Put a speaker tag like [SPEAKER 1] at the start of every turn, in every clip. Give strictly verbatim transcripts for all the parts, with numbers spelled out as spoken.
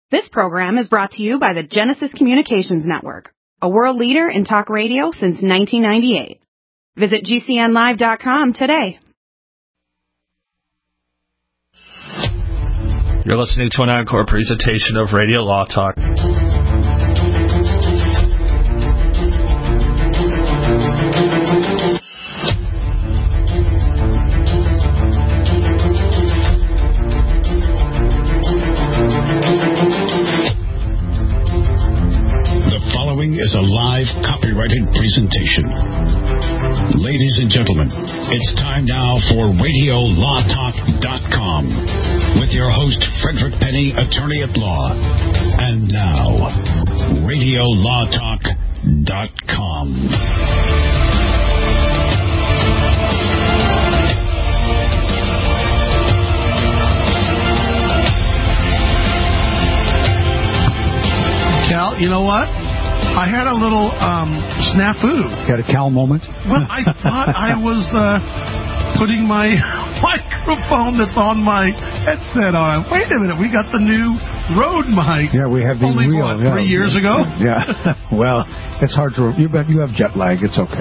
[SPEAKER 1] This program is brought to you by the Genesis Communications Network, a world leader in talk radio since nineteen ninety-eight. Visit G C N live dot com today.
[SPEAKER 2] You're listening to an encore presentation of Radio Law Talk.
[SPEAKER 3] Is a live copyrighted presentation. Ladies and gentlemen, it's time now for Radio Law Talk dot com with your host, Frederick Penny, attorney at law. And now, Radio Law Talk dot com.
[SPEAKER 4] Cal, you know what? I had a little um, snafu.
[SPEAKER 5] Got a Cal moment?
[SPEAKER 4] Well, I thought I was uh, putting my microphone that's on my headset on. Wait a minute, we got the new Rode mic.
[SPEAKER 5] Yeah, we have the
[SPEAKER 4] Only,
[SPEAKER 5] real.
[SPEAKER 4] what,
[SPEAKER 5] yeah,
[SPEAKER 4] three years
[SPEAKER 5] yeah,
[SPEAKER 4] ago?
[SPEAKER 5] Yeah. Well, it's hard to... You bet you have jet lag. It's okay.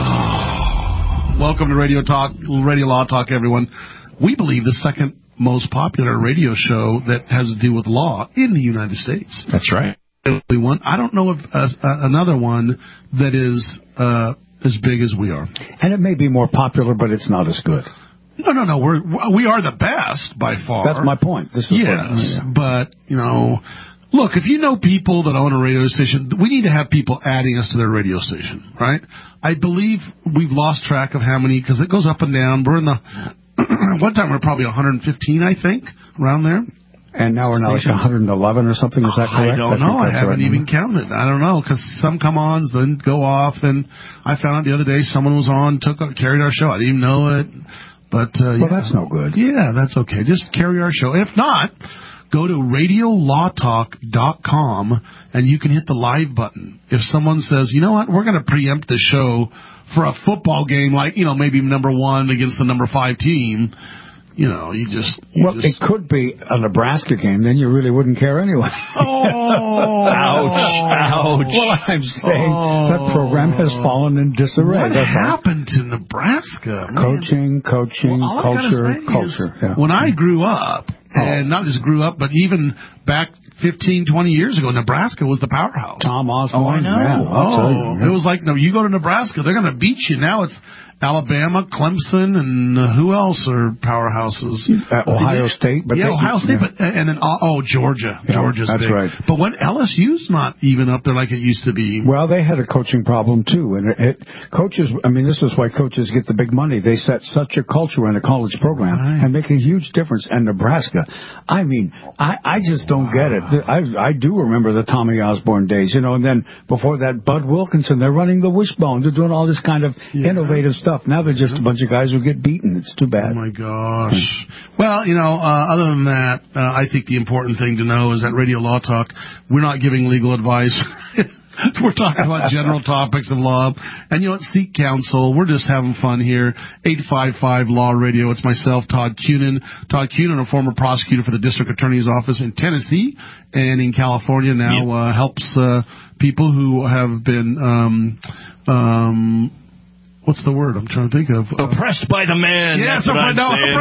[SPEAKER 4] Oh. Welcome to Radio Talk, Radio Law Talk, everyone. We believe the second most popular radio show that has to do with law in the United States.
[SPEAKER 5] That's right.
[SPEAKER 4] One. I don't know of uh, uh, another one that is uh, as big as we are.
[SPEAKER 5] And it may be more popular, but it's not as good.
[SPEAKER 4] No, no, no. We're we are the best by far.
[SPEAKER 5] That's my point. This is
[SPEAKER 4] yes,
[SPEAKER 5] what, yeah.
[SPEAKER 4] But you know, look, if you know people that own a radio station, we need to have people adding us to their radio station, right? I believe we've lost track of how many because it goes up and down. We're in the one time we we're probably one hundred fifteen, I think, around there.
[SPEAKER 5] And now we're now like one hundred eleven or something. Is that correct?
[SPEAKER 4] I don't know. I haven't even counted. I don't know because some come on, then go off. And I found out the other day someone was on, took carried our show. I didn't even know it. But uh,
[SPEAKER 5] well,
[SPEAKER 4] yeah.
[SPEAKER 5] that's no good.
[SPEAKER 4] Yeah, that's okay. Just carry our show. If not, go to Radio Law Talk dot com and you can hit the live button. If someone says, you know what, we're going to preempt the show for a football game, like you know maybe number one against the number five team. You know, you just... You
[SPEAKER 5] well,
[SPEAKER 4] just...
[SPEAKER 5] it could be a Nebraska game. Then you really wouldn't care anyway.
[SPEAKER 4] Oh!
[SPEAKER 2] Ouch! Ouch!
[SPEAKER 5] Well, I'm saying
[SPEAKER 4] oh.
[SPEAKER 5] that program has fallen in disarray.
[SPEAKER 4] What
[SPEAKER 5] That's
[SPEAKER 4] happened all. to Nebraska?
[SPEAKER 5] Coaching, coaching,
[SPEAKER 4] well,
[SPEAKER 5] culture, culture. Yeah.
[SPEAKER 4] When I grew up,
[SPEAKER 5] oh.
[SPEAKER 4] and not just grew up, but even back fifteen, twenty years ago, Nebraska was the powerhouse.
[SPEAKER 5] Tom Osborne.
[SPEAKER 4] Oh, I know.
[SPEAKER 5] Yeah,
[SPEAKER 4] oh,
[SPEAKER 5] you, yeah.
[SPEAKER 4] It was like, no, you go to Nebraska, they're going to beat you. Now it's Alabama, Clemson, and uh, who else are powerhouses?
[SPEAKER 5] Uh, Ohio State. But
[SPEAKER 4] yeah,
[SPEAKER 5] they,
[SPEAKER 4] Ohio State,
[SPEAKER 5] yeah.
[SPEAKER 4] but and then oh, Georgia,
[SPEAKER 5] yeah,
[SPEAKER 4] Georgia's
[SPEAKER 5] that's
[SPEAKER 4] big.
[SPEAKER 5] right.
[SPEAKER 4] But when L S U's not even up there like it used to be.
[SPEAKER 5] Well, they had a coaching problem too, and it, it, coaches. I mean, this is why coaches get the big money. They set such a culture in a college program
[SPEAKER 4] right.
[SPEAKER 5] and make a huge difference. And Nebraska, I mean, I, I just don't get it. I I do remember the Tommy Osborne days, you know, and then before that, Bud Wilkinson. They're running the wishbone. They're doing all this kind of yeah. innovative stuff. Now they're just a bunch of guys who get beaten. It's too bad.
[SPEAKER 4] Oh, my gosh. Well, you know, uh, other than that, uh, I think the important thing to know is that Radio Law Talk, we're not giving legal advice. We're talking about general topics of law. And, you know, at Seek Counsel, we're just having fun here. eight five five Law Radio. It's myself, Todd Cunin. Todd Cunin, a former prosecutor for the District Attorney's Office in Tennessee and in California now, yep. uh, helps uh, people who have been... Um, um, What's the word I'm trying to think of?
[SPEAKER 2] Uh, oppressed by the man.
[SPEAKER 4] Yeah,
[SPEAKER 2] that's what I'm
[SPEAKER 4] no,
[SPEAKER 2] saying.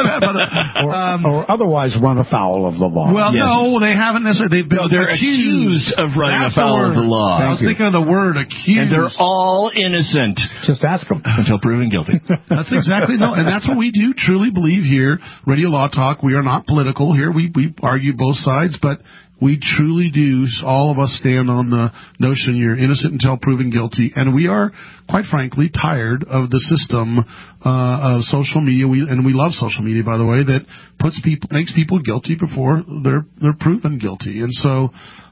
[SPEAKER 5] or,
[SPEAKER 4] um,
[SPEAKER 5] or otherwise run afoul of the law.
[SPEAKER 4] Well,
[SPEAKER 2] yes.
[SPEAKER 4] no, they haven't necessarily. They've been
[SPEAKER 2] no, they're
[SPEAKER 4] accused.
[SPEAKER 2] accused of running
[SPEAKER 4] that's
[SPEAKER 2] afoul of the law.
[SPEAKER 4] Thank I was you. thinking of the word accused.
[SPEAKER 2] And they're all innocent.
[SPEAKER 5] Just ask them.
[SPEAKER 2] Until proven guilty.
[SPEAKER 4] That's exactly, no, and that's what we do truly believe here. Radio Law Talk, we are not political here. We, we argue both sides, but we truly do, all of us stand on the notion you're innocent until proven guilty. And we are, quite frankly, tired of the system uh, of social media. We, and we love social media, by the way, that puts people, makes people guilty before they're they're proven guilty. And so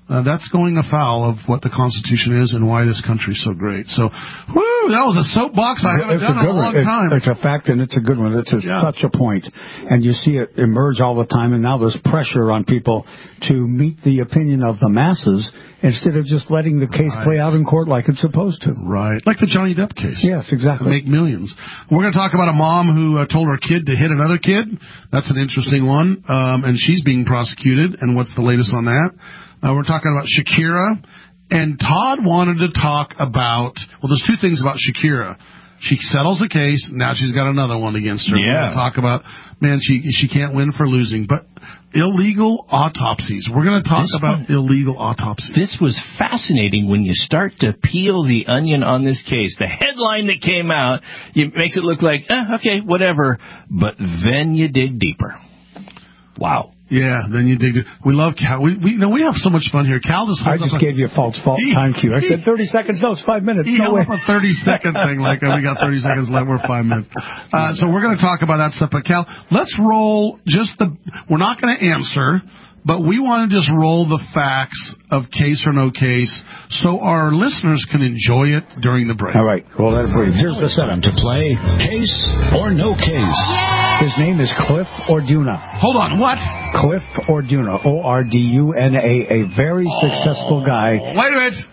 [SPEAKER 4] Uh, that's going afoul of what the Constitution is and why this country's so great. So, whoo, that was a soapbox I haven't
[SPEAKER 5] it's
[SPEAKER 4] done
[SPEAKER 5] a,
[SPEAKER 4] in a long
[SPEAKER 5] it,
[SPEAKER 4] time.
[SPEAKER 5] It's a fact, and it's a good one. It's a,
[SPEAKER 4] Yeah.
[SPEAKER 5] such a point. And you see it emerge all the time, and now there's pressure on people to meet the opinion of the masses instead of just letting the case
[SPEAKER 4] Right.
[SPEAKER 5] play out in court like it's supposed to.
[SPEAKER 4] Right. Like the Johnny Depp case.
[SPEAKER 5] Yes, exactly.
[SPEAKER 4] Make millions. We're going to talk about a mom who uh, told her kid to hit another kid. That's an interesting one. Um, and she's being prosecuted. And what's the latest on that? Uh, we're talking about Shakira. And Todd wanted to talk about, well, there's two things about Shakira. She settles a case. Now she's got another one against her.
[SPEAKER 2] Yeah.
[SPEAKER 4] We're going to talk about, man, she she can't win for losing. But illegal autopsies. We're going to talk
[SPEAKER 2] This
[SPEAKER 4] about
[SPEAKER 2] one-
[SPEAKER 4] illegal autopsies.
[SPEAKER 2] This was fascinating when you start to peel the onion on this case. The headline that came out it makes it look like, eh, okay, whatever. But then you dig deeper. Wow.
[SPEAKER 4] Yeah, then you dig it. We love Cal. We, we, you know, we have so much fun here. Cal just
[SPEAKER 5] I
[SPEAKER 4] holds
[SPEAKER 5] just
[SPEAKER 4] up a-
[SPEAKER 5] gave you a false fault time cue. I said thirty seconds. No, it's five minutes.
[SPEAKER 4] He
[SPEAKER 5] No
[SPEAKER 4] held
[SPEAKER 5] way.
[SPEAKER 4] up a thirty-second thing like, oh, we got thirty seconds left. We're five minutes. Uh, so we're going to talk about that stuff. But, Cal, let's roll just the – we're not going to answer, but we want to just roll the facts of case or no case so our listeners can enjoy it during the break.
[SPEAKER 5] All right. Well, that's brief. Here's the setup.
[SPEAKER 3] To play Case or No Case.
[SPEAKER 5] His name is Cliff Orduna.
[SPEAKER 4] Hold on. What?
[SPEAKER 5] Cliff Orduna. O R D U N A. A very successful guy.
[SPEAKER 4] Wait a minute.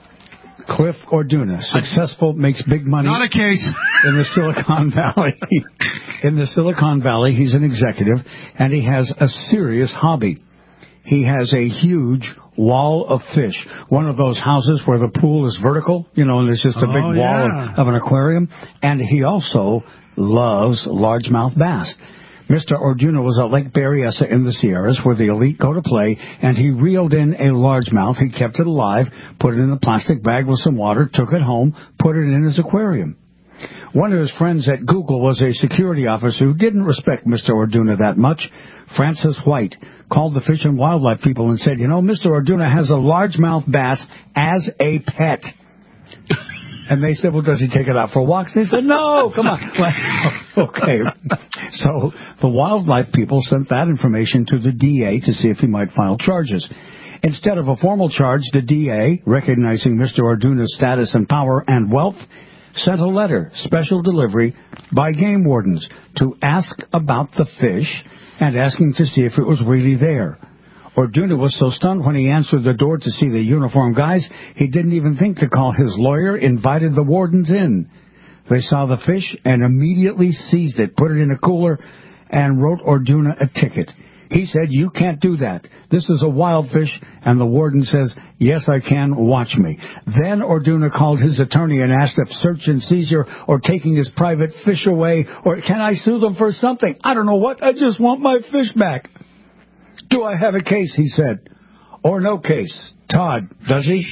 [SPEAKER 5] Cliff Orduna. Successful, makes big money.
[SPEAKER 4] Not a case.
[SPEAKER 5] In the Silicon Valley. In the Silicon Valley, he's an executive, and he has a serious hobby. He has a huge wall of fish. One of those houses where the pool is vertical, you know, and there's just a big
[SPEAKER 4] Oh,
[SPEAKER 5] wall
[SPEAKER 4] yeah.
[SPEAKER 5] of, of an aquarium. And he also loves largemouth bass. Mister Orduna was at Lake Berryessa in the Sierras where the elite go to play, and he reeled in a largemouth. He kept it alive, put it in a plastic bag with some water, took it home, put it in his aquarium. One of his friends at Google was a security officer who didn't respect Mister Orduna that much. Francis White called the Fish and Wildlife people and said, you know, Mister Orduna has a largemouth bass as a pet. And they said, well, does he take it out for walks? They said, no, come on. Well, okay. So the wildlife people sent that information to the D A to see if he might file charges. Instead of a formal charge, the D A, recognizing Mister Orduna's status and power and wealth, sent a letter, special delivery, by game wardens to ask about the fish and asking to see if it was really there. Orduna was so stunned when he answered the door to see the uniformed guys, he didn't even think to call his lawyer, invited the wardens in. They saw the fish and immediately seized it, put it in a cooler, and wrote Orduna a ticket. He said, you can't do that. This is a wild fish. And the warden says, yes, I can. Watch me. Then Orduna called his attorney and asked if search and seizure or taking his private fish away, or can I sue them for something? I don't know what. I just want my fish back. Do I have a case, he said, or no case? Todd, does he?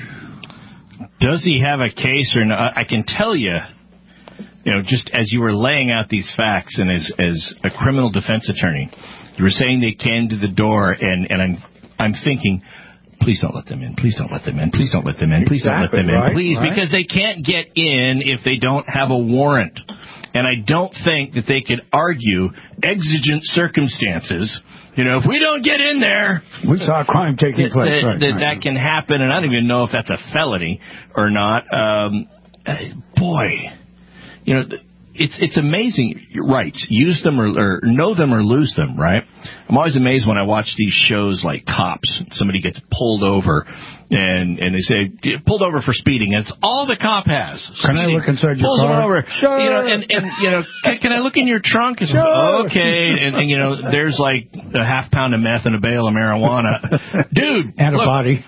[SPEAKER 2] Does he have a case or not? I can tell you, you know, just as you were laying out these facts and as as a criminal defense attorney, you were saying they came to the door, and, and I'm I'm thinking, please don't let them in. Please don't let them in. Please don't let them in. Please don't let
[SPEAKER 5] Exactly,
[SPEAKER 2] them in.
[SPEAKER 5] right,
[SPEAKER 2] Please,
[SPEAKER 5] right.
[SPEAKER 2] because they can't get in if they don't have a warrant. And I don't think that they could argue exigent circumstances. You know, if we don't get in there,
[SPEAKER 5] We saw a crime taking
[SPEAKER 2] that,
[SPEAKER 5] place.
[SPEAKER 2] that,
[SPEAKER 5] right,
[SPEAKER 2] that,
[SPEAKER 5] right.
[SPEAKER 2] that can happen, and I don't even know if that's a felony or not. Um, uh, boy, you know, th- it's it's amazing. You're right. Use them or, or know them or lose them, right? I'm always amazed when I watch these shows like Cops. Somebody gets pulled over, and and they say, pulled over for speeding, and it's all the cop has.
[SPEAKER 5] Can I
[SPEAKER 2] Speeding.
[SPEAKER 5] look inside your
[SPEAKER 2] Pulls
[SPEAKER 5] car?
[SPEAKER 2] them over.
[SPEAKER 5] Sure.
[SPEAKER 2] You know, and, and you know, can, can I look in your trunk? It's
[SPEAKER 5] Sure.
[SPEAKER 2] okay. And, and, you know, there's like a half pound of meth and a bale of marijuana. Dude.
[SPEAKER 5] And a
[SPEAKER 2] look,
[SPEAKER 5] body.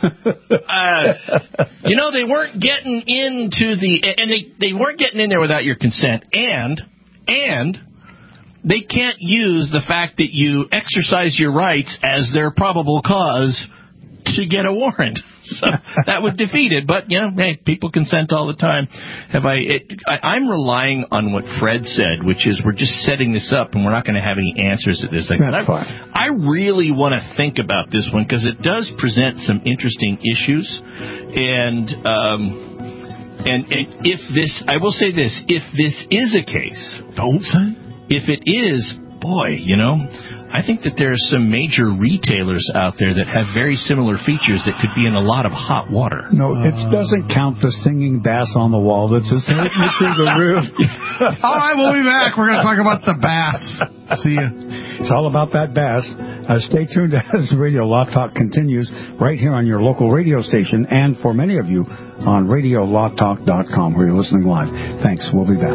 [SPEAKER 2] uh, you know, they weren't getting into the, and they, they weren't getting in there without your consent, and, and they can't use the fact that you exercise your rights as their probable cause to get a warrant. So that would defeat it. But, you know, hey, people consent all the time. Have I, it, I I'm relying on what Fred said, which is we're just setting this up and we're not going to have any answers at this thing.
[SPEAKER 5] That's
[SPEAKER 2] I,
[SPEAKER 5] fine.
[SPEAKER 2] I really want to think about this one because it does present some interesting issues. And, um, and, and if this, I will say this, if this is a case,
[SPEAKER 4] Don't say.
[SPEAKER 2] if it is, boy, you know, I think that there are some major retailers out there that have very similar features that could be in a lot of hot water.
[SPEAKER 5] No, it doesn't count the singing bass on the wall that's just hitting you through the roof.
[SPEAKER 4] All right, we'll be back. We're going to talk about the bass. See ya.
[SPEAKER 5] It's all about that bass. Uh, stay tuned as Radio Law Talk continues right here on your local radio station and for many of you on radio law talk dot com where you're listening live. Thanks. We'll be back.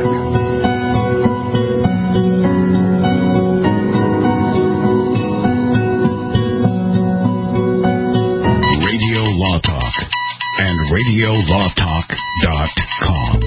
[SPEAKER 3] Law Talk and radio law talk dot com.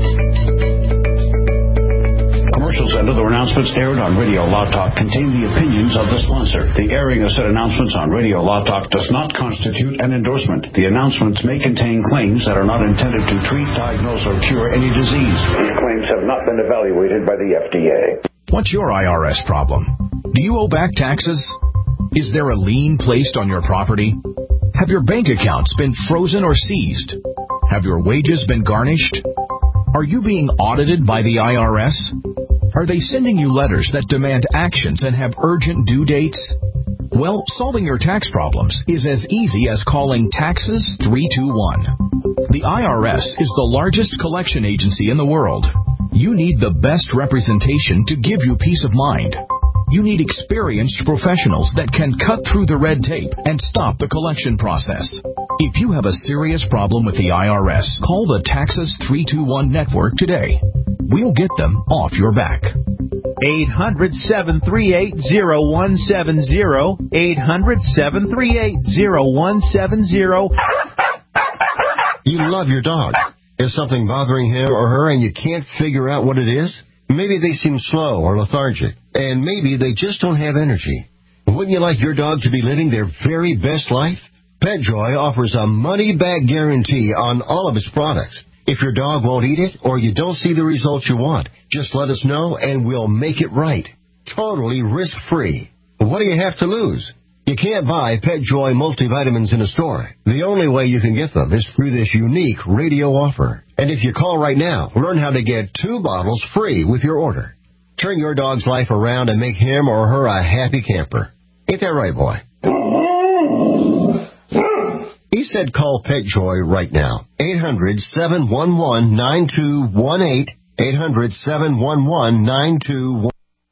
[SPEAKER 3] Commercials and other announcements aired on Radio Law Talk contain the opinions of the sponsor. The airing of said announcements on Radio Law Talk does not constitute an endorsement. The announcements may contain claims that are not intended to treat, diagnose, or cure any disease. These claims have not been evaluated by the F D A.
[SPEAKER 6] What's your I R S problem? Do you owe back taxes? Is there a lien placed on your property? Have your bank accounts been frozen or seized? Have your wages been garnished? Are you being audited by the I R S? Are they sending you letters that demand actions and have urgent due dates? Well, solving your tax problems is as easy as calling Taxes three two one. The I R S is the largest collection agency in the world. You need the best representation to give you peace of mind. You need experienced professionals that can cut through the red tape and stop the collection process. If you have a serious problem with the I R S, call the Taxes three two one network today. We'll get them off your back.
[SPEAKER 7] eight hundred, seven three eight, zero one seven zero. eight hundred, seven three eight, zero one seven zero.
[SPEAKER 8] You love your dog. Is something bothering him or her and you can't figure out what it is? Maybe they seem slow or lethargic, and maybe they just don't have energy. Wouldn't you like your dog to be living their very best life? PetJoy offers a money-back guarantee on all of its products. If your dog won't eat it or you don't see the results you want, just let us know and we'll make it right. Totally risk-free. What do you have to lose? You can't buy PetJoy multivitamins in a store. The only way you can get them is through this unique radio offer. And if you call right now, learn how to get two bottles free with your order. Turn your dog's life around and make him or her a happy camper. Ain't that right, boy? He said call PetJoy right now. eight hundred, seven one one, nine two one eight. eight hundred, seven one one, nine two one eight.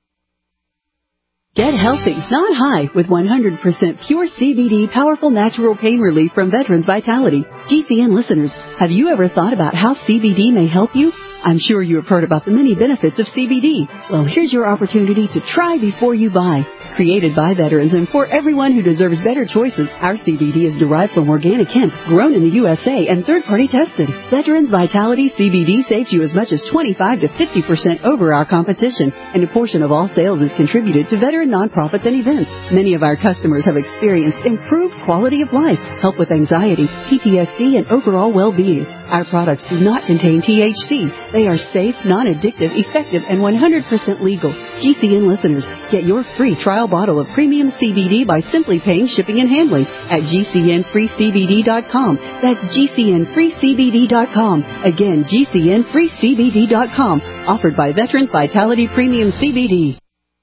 [SPEAKER 9] Get healthy, not high, with one hundred percent pure C B D powerful natural pain relief from Veterans Vitality. G C N listeners, have you ever thought about how C B D may help you? I'm sure you have heard about the many benefits of C B D. Well, here's your opportunity to try before you buy. Created by veterans and for everyone who deserves better choices, our C B D is derived from organic hemp, grown in the U S A, and third-party tested. Veterans Vitality C B D saves you as much as twenty-five to fifty percent over our competition, and a portion of all sales is contributed to veteran nonprofits and events. Many of our customers have experienced improved quality of life, help with anxiety, P T S D, and overall well-being. Our products do not contain T H C. They are safe, non-addictive, effective, and one hundred percent legal. G C N listeners, get your free trial bottle of premium C B D by simply paying shipping and handling at G C N free C B D dot com. That's G C N free C B D dot com. Again, G C N free C B D dot com. Offered by Veterans Vitality Premium C B D.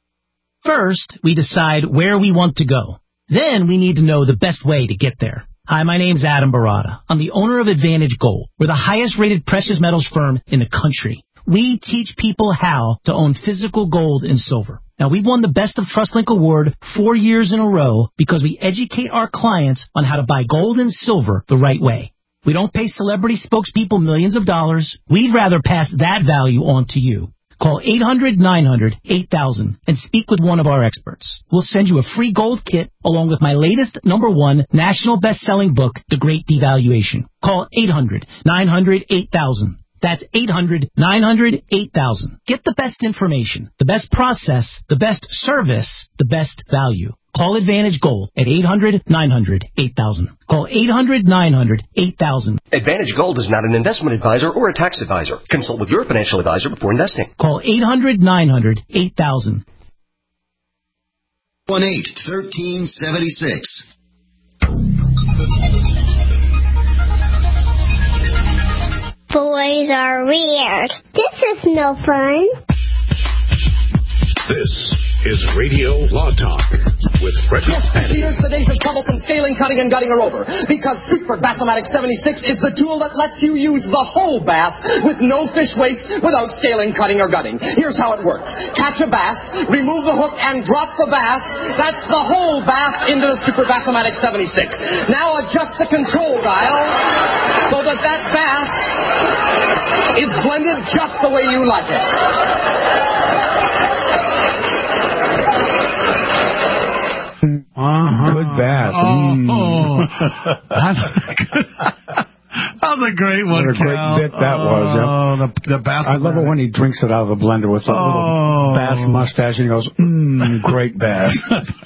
[SPEAKER 10] First, we decide where we want to go. Then we need to know the best way to get there. Hi, my name's Adam Barada. I'm the owner of Advantage Gold. We're the highest-rated precious metals firm in the country. We teach people how to own physical gold and silver. Now, we've won the Best of TrustLink Award four years in a row because we educate our clients on how to buy gold and silver the right way. We don't pay celebrity spokespeople millions of dollars. We'd rather pass that value on to you. Call eight hundred, nine hundred, eight thousand and speak with one of our experts. We'll send you a free gold kit along with my latest number one national best-selling book, The Great Devaluation. Call eight hundred, nine hundred, eight thousand. That's eight hundred, nine hundred, eight thousand. Get the best information, the best process, the best service, the best value. Call Advantage Gold at eight hundred, nine hundred, eight thousand. Call eight hundred, nine hundred, eight thousand.
[SPEAKER 11] Advantage Gold is not an investment advisor or a tax advisor. Consult with your financial advisor before investing.
[SPEAKER 10] Call eight hundred, nine hundred, eight thousand.
[SPEAKER 12] one eight, one three seven six.
[SPEAKER 13] Boys are weird. This is no fun.
[SPEAKER 3] This is Radio Law Talk with Frederick
[SPEAKER 14] Yes,
[SPEAKER 3] Petty.
[SPEAKER 14] Peters, the days of troublesome scaling, cutting, and gutting are over. Because Super Bass-O-Matic seventy-six is the tool that lets you use the whole bass with no fish waste without scaling, cutting, or gutting. Here's how it works. Catch a bass, remove the hook, and drop the bass. That's the whole bass into the Super Bass-O-Matic seventy-six. Now adjust the control dial so that that bass is blended just the way you like it.
[SPEAKER 5] Uh-huh. Good bass.
[SPEAKER 4] Oh,
[SPEAKER 5] Mm.
[SPEAKER 4] oh. That was a great one,
[SPEAKER 5] What a great
[SPEAKER 4] Cal.
[SPEAKER 5] bit that was. Yep.
[SPEAKER 4] Oh, the, the bass.
[SPEAKER 5] I love it when he drinks it out of the blender with a
[SPEAKER 4] Oh.
[SPEAKER 5] little bass mustache, and he goes, mmm, great bass.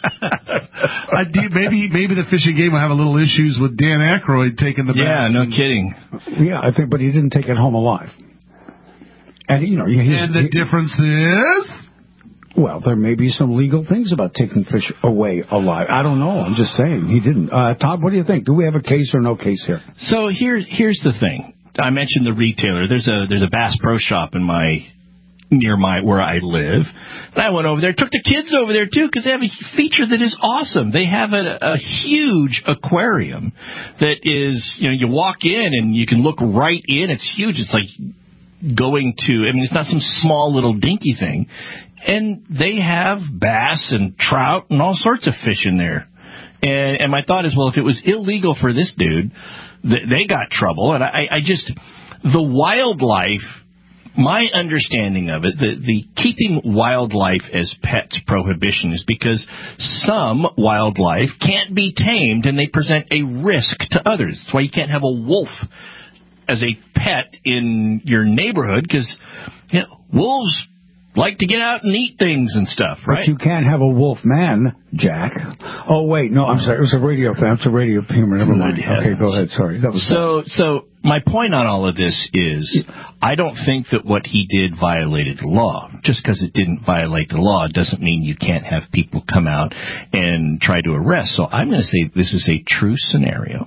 [SPEAKER 4] I do, maybe maybe the fishing game will have a little issues with Dan Aykroyd taking the
[SPEAKER 2] Yeah,
[SPEAKER 4] bass.
[SPEAKER 2] no
[SPEAKER 4] and,
[SPEAKER 2] kidding.
[SPEAKER 5] Yeah, I think, but he didn't take it home alive. And, you know, he's,
[SPEAKER 4] And the
[SPEAKER 5] he,
[SPEAKER 4] difference is?
[SPEAKER 5] Well, there may be some legal things about taking fish away alive. I don't know. I'm just saying. He didn't. Uh, Todd, what do you think? Do we have a case or no case here?
[SPEAKER 2] So here, here's the thing. I mentioned the retailer. There's a there's a Bass Pro Shop in my near my where I live, and I went over there. Took the kids over there too because they have a feature that is awesome. They have a, a huge aquarium that is, you know, you walk in and you can look right in. It's huge. It's like going to. I mean, it's not some small little dinky thing. And they have bass and trout and all sorts of fish in there. And, and my thought is, well, if it was illegal for this dude, th- they got trouble. And I, I just, the wildlife, my understanding of it, the, the keeping wildlife as pets prohibition is because some wildlife can't be tamed and they present a risk to others. That's why you can't have a wolf as a pet in your neighborhood because, you know, wolves like to get out and eat things and stuff, right?
[SPEAKER 5] But you can't have a wolf man, Jack. Oh, wait. No, I'm sorry. It was a radio thing. It's a radio humor. Never mind. Okay, go ahead. Sorry. That was
[SPEAKER 2] so, so my point on all of this is I don't think that what he did violated the law. Just because it didn't violate the law doesn't mean you can't have people come out and try to arrest. So I'm going to say this is a true scenario.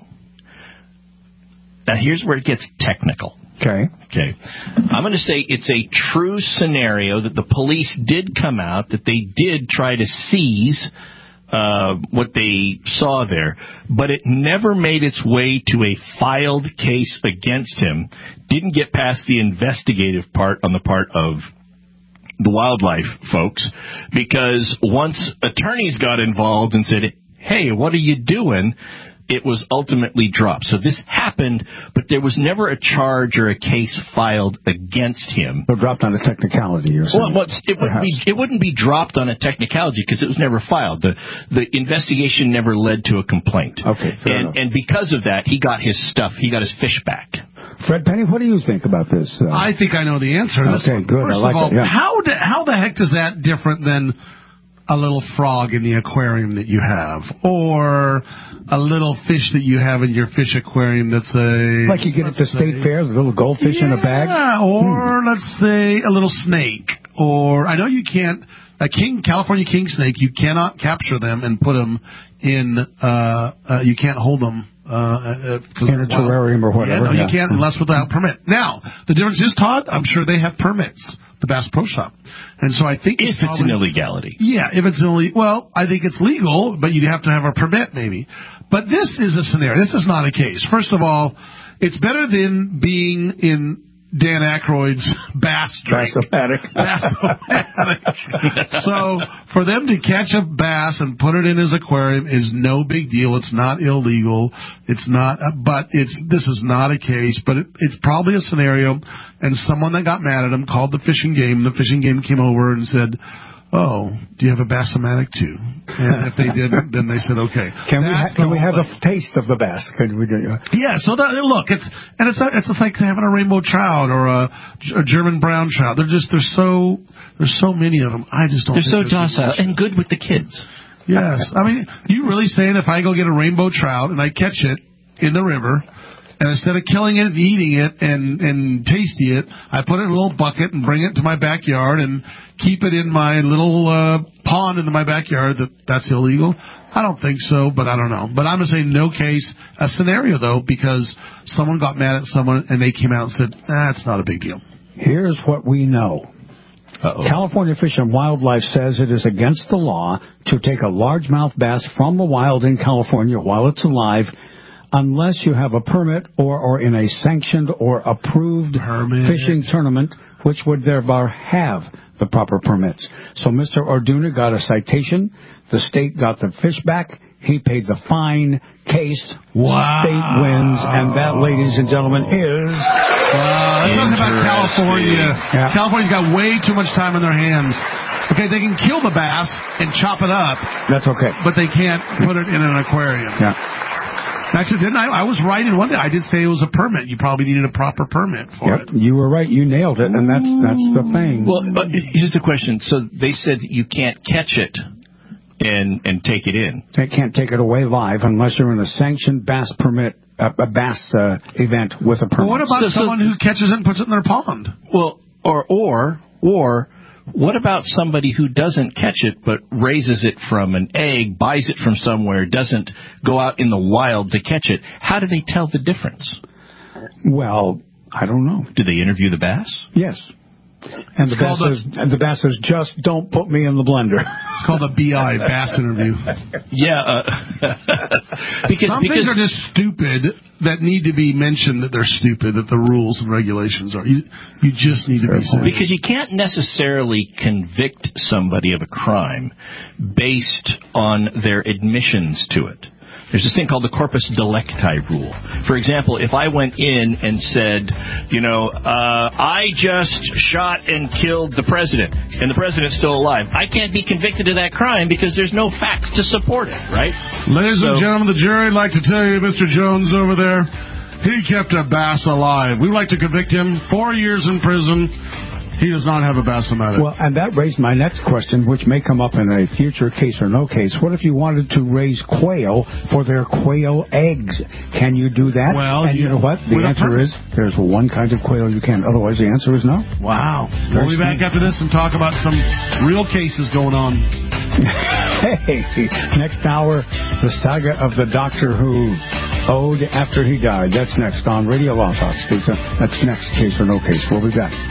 [SPEAKER 2] Now, here's where it gets technical.
[SPEAKER 5] Okay.
[SPEAKER 2] Okay. I'm going to say it's a true scenario that the police did come out, that they did try to seize uh, what they saw there, but it never made its way to a filed case against him, didn't get past the investigative part on the part of the wildlife folks, because once attorneys got involved and said, hey, what are you doing? It was ultimately dropped. So this happened, but there was never a charge or a case filed against him.
[SPEAKER 5] But dropped on a technicality, you're saying?
[SPEAKER 2] Well, it wouldn't be it wouldn't be dropped on a technicality because it was never filed. The the investigation never led to a complaint.
[SPEAKER 5] Okay, fair
[SPEAKER 2] and
[SPEAKER 5] enough.
[SPEAKER 2] and because of that, he got his stuff. He got his fish back.
[SPEAKER 5] Fred Penny, what do you think about this? Uh,
[SPEAKER 4] I think I know the answer to this.
[SPEAKER 5] Okay, good.
[SPEAKER 4] First
[SPEAKER 5] I like
[SPEAKER 4] of all,
[SPEAKER 5] it, yeah.
[SPEAKER 4] how, the, how the heck is that different than a little frog in the aquarium that you have, or a little fish that you have in your fish aquarium that's a...
[SPEAKER 5] Like you get at the state fair, the little goldfish
[SPEAKER 4] yeah,
[SPEAKER 5] in a bag?
[SPEAKER 4] or
[SPEAKER 5] hmm.
[SPEAKER 4] let's say a little snake. Or, I know you can't, a king, California king snake, you cannot capture them and put them in, uh, uh you can't hold them. Uh, uh,
[SPEAKER 5] in a terrarium or whatever.
[SPEAKER 4] Yeah, no,
[SPEAKER 5] yeah.
[SPEAKER 4] you can't unless without permit. Now, the difference is, Todd, I'm sure they have permits, the Bass Pro Shop. And so I think
[SPEAKER 2] If
[SPEAKER 4] it's,
[SPEAKER 2] it's an illegality.
[SPEAKER 4] Yeah, if it's illegal. Well, I think it's legal, but you'd have to have a permit maybe. But this is a scenario. This is not a case. First of all, it's better than being in Dan Aykroyd's bass drink.
[SPEAKER 5] Bass-O-Matic.
[SPEAKER 4] Bass-O-Matic. So for them to catch a bass and put it in his aquarium is no big deal. It's not illegal. It's not, but it's this is not a case. But it, it's probably a scenario. And someone that got mad at him called the fishing game. The fishing game came over and said, "Oh, do you have a Bass-O-Matic too?" And if they did, then they said, "Okay."
[SPEAKER 5] Can we ha- can we have thing. a taste of the bass? Can we do? Uh,
[SPEAKER 4] yeah. So that, look, it's and it's it's just like having a rainbow trout or a, a German brown trout. They're just there's so there's so many of them. I just don't.
[SPEAKER 2] They're so
[SPEAKER 4] think
[SPEAKER 2] docile and good with the kids.
[SPEAKER 4] Yes, I mean, you really saying if I go get a rainbow trout and I catch it in the river, and instead of killing it and eating it and, and tasting it, I put it in a little bucket and bring it to my backyard and keep it in my little uh, pond in my backyard, that that's illegal? I don't think so, but I don't know. But I'm going to say no case. A scenario, though, because someone got mad at someone and they came out and said, ah, it's not a big deal.
[SPEAKER 5] Here's what we know. Uh-oh. California Fish and Wildlife says it is against the law to take a largemouth bass from the wild in California while it's alive unless you have a permit or are in a sanctioned or approved permit. fishing tournament, which would thereby have the proper permits. So Mister Orduna got a citation. The state got the fish back. He paid the fine. Case.
[SPEAKER 4] Wow.
[SPEAKER 5] State wins. And that, ladies and gentlemen, is...
[SPEAKER 4] Wow. That's talking about California. Yeah. California's got way too much time in their hands. Okay, they can kill the bass and chop it up.
[SPEAKER 5] That's okay.
[SPEAKER 4] But they can't put it in an aquarium.
[SPEAKER 5] Yeah.
[SPEAKER 4] Actually, didn't I? I was right in one day. I did say it was a permit. You probably needed a proper permit for
[SPEAKER 5] yep,
[SPEAKER 4] it.
[SPEAKER 5] You were right. You nailed it, and that's that's the thing.
[SPEAKER 2] Well, but here's the question. So they said that you can't catch it and and take it in.
[SPEAKER 5] They can't take it away live unless you're in a sanctioned bass permit, uh, a bass uh, event with a permit.
[SPEAKER 4] Well, what about
[SPEAKER 2] so,
[SPEAKER 4] someone
[SPEAKER 2] so,
[SPEAKER 4] who catches it and puts it in their pond?
[SPEAKER 2] Well, or or or. What about somebody who doesn't catch it but raises it from an egg, buys it from somewhere, doesn't go out in the wild to catch it? How do they tell the difference?
[SPEAKER 5] Well, I don't know.
[SPEAKER 2] Do they interview the bass?
[SPEAKER 5] Yes. And the bass, says, and the bass says, just don't put me in the blender.
[SPEAKER 4] It's called a B I, bass interview.
[SPEAKER 2] Yeah. Uh,
[SPEAKER 4] because, Some because, things are just stupid that need to be mentioned that they're stupid, that the rules and regulations are. You, you just need to be said.
[SPEAKER 2] Because you can't necessarily convict somebody of a crime based on their admissions to it. There's this thing called the corpus delicti rule. For example, if I went in and said, you know, uh, I just shot and killed the president, and the president's still alive, I can't be convicted of that crime because there's no facts to support it, right?
[SPEAKER 4] Ladies so, and gentlemen, the jury would like to tell you, Mister Jones over there, he kept a bass alive. We would like to convict him four years in prison. He does not have a bassomatic.
[SPEAKER 5] Well, and that raised my next question, which may come up in a future case or no case. What if you wanted to raise quail for their quail eggs? Can you do that?
[SPEAKER 4] Well,
[SPEAKER 5] and you, you know what? The answer is there's one kind of quail you can. Otherwise, the answer is no.
[SPEAKER 4] Wow. We'll be back after this and talk about some real cases going on.
[SPEAKER 5] Hey, next hour, the saga of the doctor who owed after he died. That's next on Radio Law Talk. That's next, case or no case. We'll be back.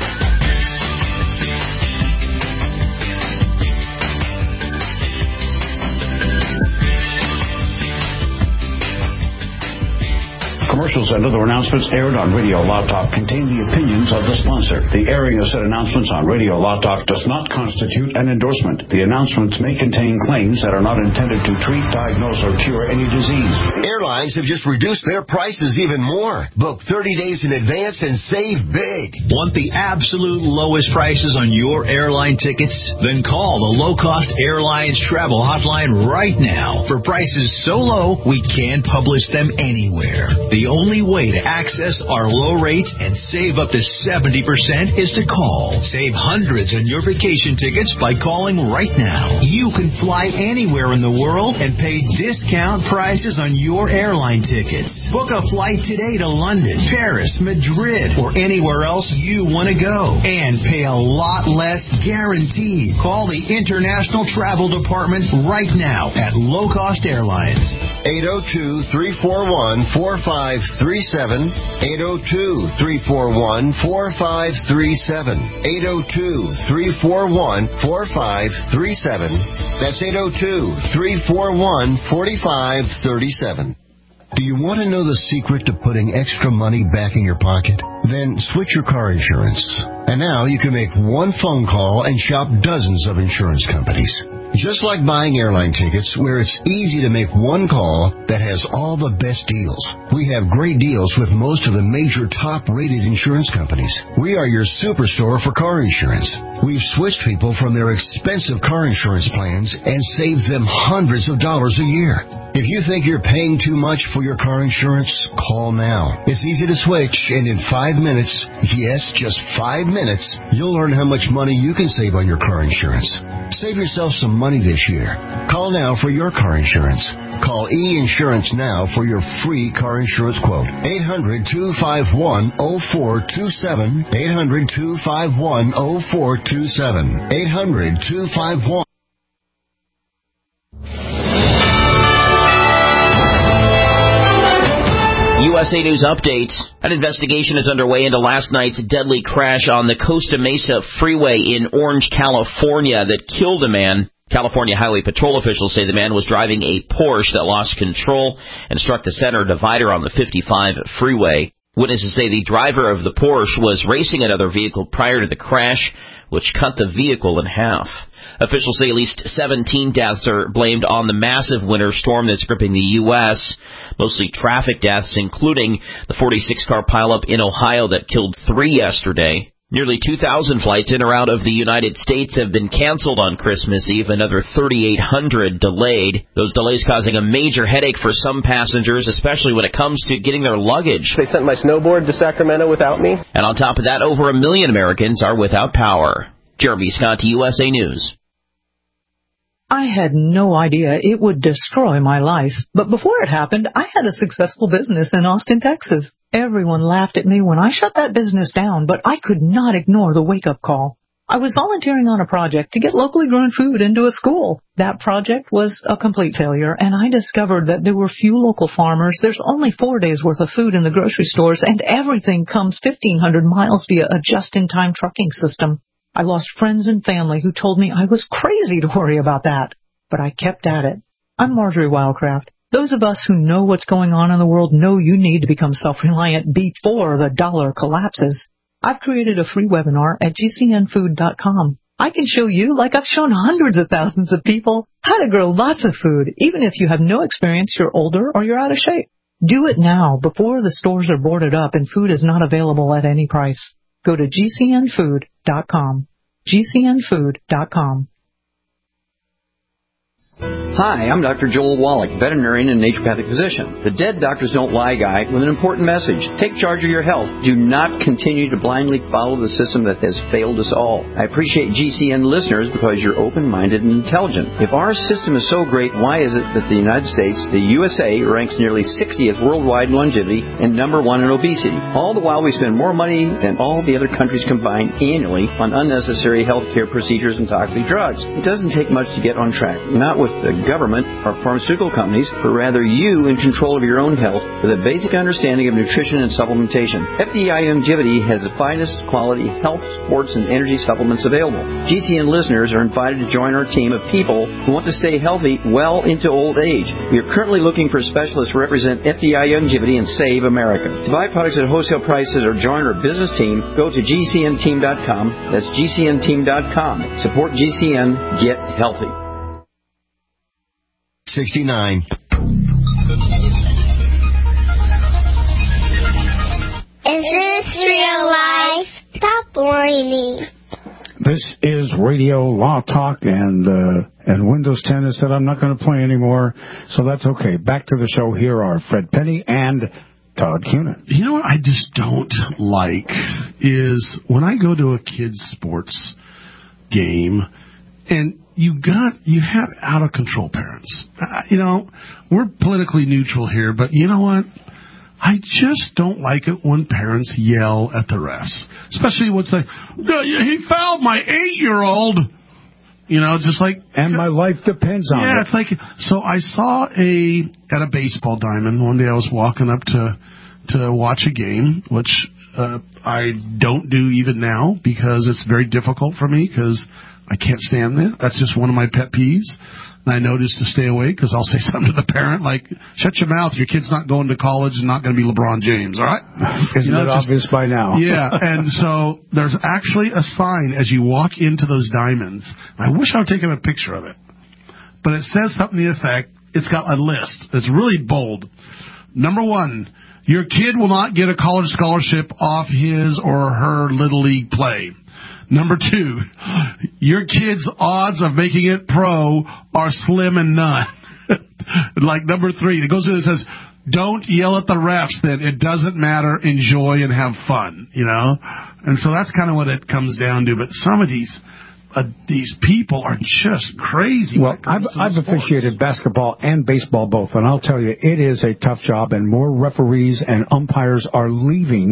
[SPEAKER 3] Commercials and other announcements aired on Radio Law Talk contain the opinions of the sponsor. The airing of said announcements on Radio Law Talk does not constitute an endorsement. The announcements may contain claims that are not intended to treat, diagnose, or cure any disease.
[SPEAKER 8] Airlines have just reduced their prices even more. Book thirty days in advance and save big.
[SPEAKER 15] Want the absolute lowest prices on your airline tickets? Then call the Low Cost Airlines Travel Hotline right now. For prices so low, we can't publish them anywhere. The only way to access our low rates and save up to seventy percent is to call. Save hundreds on your vacation tickets by calling right now. You can fly anywhere in the world and pay discount prices on your airline tickets. Book a flight today to London, Paris, Madrid, or anywhere else you want to go. And pay a lot less guaranteed. Call the International Travel Department right now at Low Cost Airlines.
[SPEAKER 8] eight oh two, three four one, four five three seven. eight oh two, three four one, four five three seven. eight oh two, three four one, four five three seven. That's eight oh two, three four one, four five three seven. Do you want to know the secret to putting extra money back in your pocket? Then switch your car insurance. And now you can make one phone call and shop dozens of insurance companies. Just like buying airline tickets, where it's easy to make one call that has all the best deals. We have great deals with most of the major top-rated insurance companies. We are your superstore for car insurance. We've switched people from their expensive car insurance plans and saved them hundreds of dollars a year. If you think you're paying too much for your car insurance, call now. It's easy to switch, and in five minutes, yes, just five minutes, you'll learn how much money you can save on your car insurance. Save yourself some money this year. Call now for your car insurance. Call E-Insurance now for your free car insurance quote. eight hundred, two five one, oh four two seven. eight hundred, two five one, oh four two seven. eight hundred, two five one.
[SPEAKER 16] U S A News Update. An investigation is underway into last night's deadly crash on the Costa Mesa Freeway in Orange, California that killed a man. California Highway Patrol officials say the man was driving a Porsche that lost control and struck the center divider on the fifty-five freeway. Witnesses say the driver of the Porsche was racing another vehicle prior to the crash, which cut the vehicle in half. Officials say at least seventeen deaths are blamed on the massive winter storm that's gripping the U S, mostly traffic deaths, including the forty-six car pileup in Ohio that killed three yesterday. Nearly two thousand flights in or out of the United States have been canceled on Christmas Eve, another thirty-eight hundred delayed. Those delays causing a major headache for some passengers, especially when it comes to getting their luggage.
[SPEAKER 17] They sent my snowboard to Sacramento without me.
[SPEAKER 16] And on top of that, over a million Americans are without power. Jeremy Scott, U S A News.
[SPEAKER 18] I had no idea it would destroy my life, but before it happened, I had a successful business in Austin, Texas. Everyone laughed at me when I shut that business down, but I could not ignore the wake-up call. I was volunteering on a project to get locally grown food into a school. That project was a complete failure, and I discovered that there were few local farmers. There's only four days' worth of food in the grocery stores, and everything comes fifteen hundred miles via a just-in-time trucking system. I lost friends and family who told me I was crazy to worry about that, but I kept at it. I'm Marjorie Wildcraft. Those of us who know what's going on in the world know you need to become self-reliant before the dollar collapses. I've created a free webinar at G C N food dot com. I can show you, like I've shown hundreds of thousands of people, how to grow lots of food, even if you have no experience, you're older, or you're out of shape. Do it now before the stores are boarded up and food is not available at any price. Go to G C N food dot com. G C N food dot com.
[SPEAKER 19] Hi, I'm Doctor Joel Wallach, veterinarian and naturopathic physician. The Dead Doctors Don't Lie guy with an important message. Take charge of your health. Do not continue to blindly follow the system that has failed us all. I appreciate G C N listeners because you're open-minded and intelligent. If our system is so great, why is it that the United States, the U S A, ranks nearly sixtieth worldwide in longevity and number one in obesity? All the while we spend more money than all the other countries combined annually on unnecessary healthcare procedures and toxic drugs. It doesn't take much to get on track. Not with the government or pharmaceutical companies, but rather you in control of your own health with a basic understanding of nutrition and supplementation. F D I Longevity has the finest quality health, sports, and energy supplements available. G C N listeners are invited to join our team of people who want to stay healthy well into old age. We are currently looking for specialists to represent F D I Longevity and Save America. To buy products at wholesale prices or join our business team, go to G C N team dot com. That's G C N team dot com. Support G C N. Get healthy.
[SPEAKER 8] sixty-nine.
[SPEAKER 13] Is this real life? Stop whining.
[SPEAKER 5] This is Radio Law Talk, and uh, and Windows ten has said I'm not going to play anymore, so that's okay. Back to the show. Here are Fred Penny and Todd Cunin.
[SPEAKER 4] You know what I just don't like is when I go to a kid's sports game and you got you have out of control parents. Uh, you know, we're politically neutral here, but you know what? I just don't like it when parents yell at the refs, especially when it's like, he fouled my eight-year-old. You know, just like,
[SPEAKER 5] and my life depends on
[SPEAKER 4] yeah,
[SPEAKER 5] it.
[SPEAKER 4] Yeah, it's like, so I saw a at a baseball diamond one day. I was walking up to to watch a game, which uh, I don't do even now because it's very difficult for me because I can't stand that. That's just one of my pet peeves. And I know just to stay away because I'll say something to the parent like, shut your mouth. Your kid's not going to college and not going to be LeBron James, all right?
[SPEAKER 5] Isn't
[SPEAKER 4] you know,
[SPEAKER 5] it obvious
[SPEAKER 4] just,
[SPEAKER 5] by now?
[SPEAKER 4] Yeah, and so there's actually a sign as you walk into those diamonds. I wish I would take a picture of it. But it says something to the effect, it's got a list. It's really bold. Number one, your kid will not get a college scholarship off his or her Little League play. Number two, your kid's odds of making it pro are slim and none. Like number three, it goes through and says, don't yell at the refs then. It doesn't matter. Enjoy and have fun, you know? And so that's kind of what it comes down to. But some of these uh, these people are just crazy.
[SPEAKER 5] Well, I've, I've officiated basketball and baseball both, and I'll tell you, it is a tough job, and more referees and umpires are leaving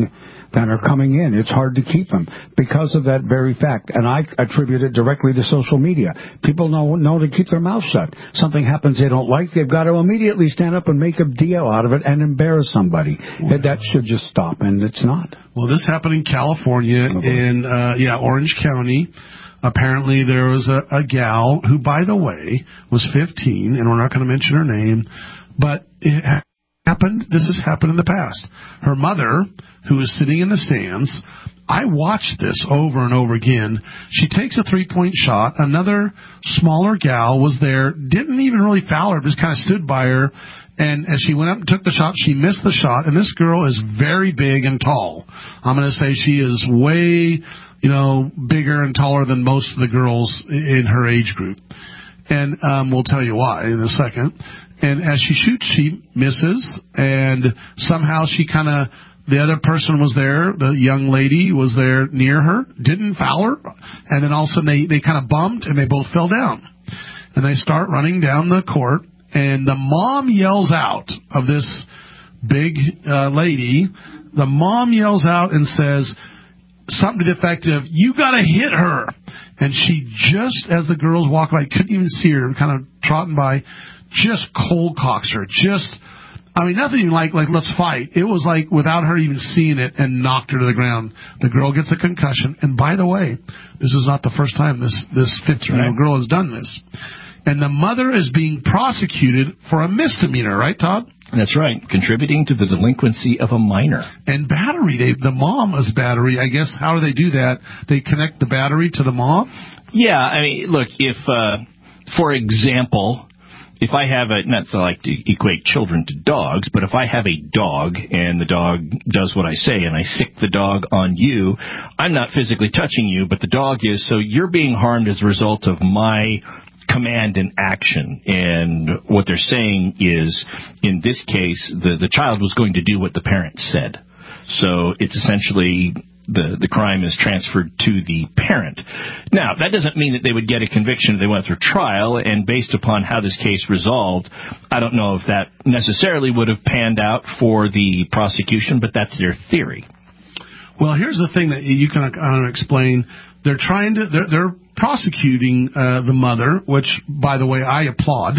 [SPEAKER 5] that are coming in. It's hard to keep them because of that very fact. And I attribute it directly to social media. People know, know to keep their mouth shut. Something happens they don't like, they've got to immediately stand up and make a deal out of it and embarrass somebody. Well, that should just stop, and it's not.
[SPEAKER 4] Well, this happened in California, in, uh, yeah, Orange County. Apparently there was a, a gal who, by the way, was fifteen, and we're not going to mention her name, but it happened, this has happened in the past. Her mother, who was sitting in the stands, I watched this over and over again. She takes a three-point shot. Another smaller gal was there, didn't even really foul her, just kind of stood by her. And as she went up and took the shot, she missed the shot. And this girl is very big and tall. I'm going to say she is way, you know, bigger and taller than most of the girls in her age group. And um, we'll tell you why in a second. And as she shoots, she misses. And somehow she kind of, the other person was there, the young lady was there near her, didn't foul her. And then all of a sudden they, they kind of bumped and they both fell down. And they start running down the court. And the mom yells out of this big uh, lady, the mom yells out and says something to the effect of, "You got to hit her." And she just, as the girls walk by, couldn't even see her, kind of trotting by, just cold cocks her. Just, I mean, nothing even like, like, let's fight. It was like without her even seeing it, and knocked her to the ground. The girl gets a concussion. And by the way, this is not the first time this, this fifteen-year-old girl has done this. And the mother is being prosecuted for a misdemeanor, right, Todd?
[SPEAKER 2] That's right. Contributing to the delinquency of a minor.
[SPEAKER 4] And battery. They, the mom is battery. I guess, how do they do that? They connect the battery to the mom?
[SPEAKER 2] Yeah. I mean, look, if, uh, for example, if I have a, not to like to equate children to dogs, but if I have a dog and the dog does what I say and I sick the dog on you, I'm not physically touching you, but the dog is. So you're being harmed as a result of my command and action. And what they're saying is, in this case, the, the child was going to do what the parent said. So it's essentially the, the crime is transferred to the parent. Now, that doesn't mean that they would get a conviction if they went through trial, and based upon how this case resolved, I don't know if that necessarily would have panned out for the prosecution, but that's their theory.
[SPEAKER 4] Well, here's the thing that you can uh, explain. They're trying to, they're, they're prosecuting uh, the mother, which, by the way, I applaud.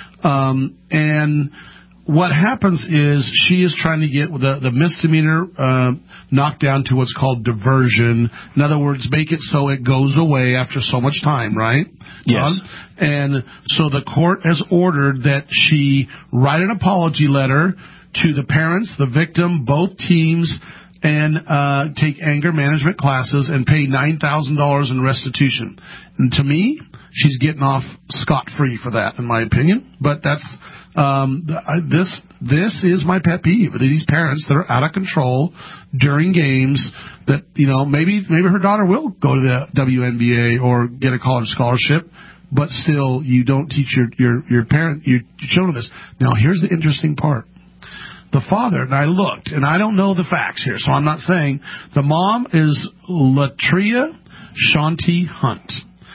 [SPEAKER 4] Um, and what happens is she is trying to get the, the misdemeanor uh, knocked down to what's called diversion. In other words, make it so it goes away after so much time, right?
[SPEAKER 2] Yes.
[SPEAKER 4] Ron? And so the court has ordered that she write an apology letter to the parents, the victim, both teams, and uh take anger management classes and pay nine thousand dollars in restitution. And to me, she's getting off scot-free for that, in my opinion. But that's um this this is my pet peeve. These parents that are out of control during games that, you know, maybe maybe her daughter will go to the W N B A or get a college scholarship, but still you don't teach your your, your parent your children this. Now, here's the interesting part. The father, and I looked, and I don't know the facts here, so I'm not saying. The mom is Latria Shanti Hunt.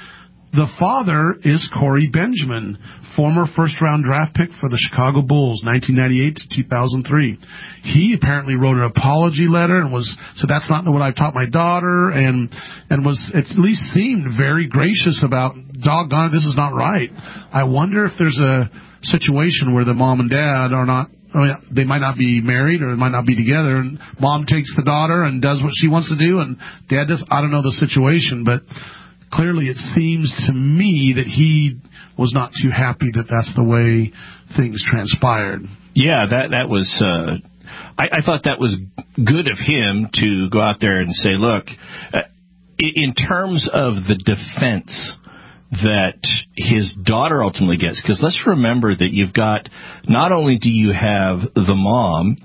[SPEAKER 4] The father is Corey Benjamin, former first-round draft pick for the Chicago Bulls, nineteen ninety-eight to two thousand three. He apparently wrote an apology letter and was said, that's not what I've taught my daughter, and and was at least seemed very gracious about, doggone it, this is not right. I wonder if there's a situation where the mom and dad are not, I mean, they might not be married or they might not be together, and mom takes the daughter and does what she wants to do, and dad does. I don't know the situation, but clearly it seems to me that he was not too happy that that's the way things transpired.
[SPEAKER 2] Yeah, that that was. Uh, I, I thought that was good of him to go out there and say, look, uh, in terms of the defense that his daughter ultimately gets, because let's remember that you've got, not only do you have the mom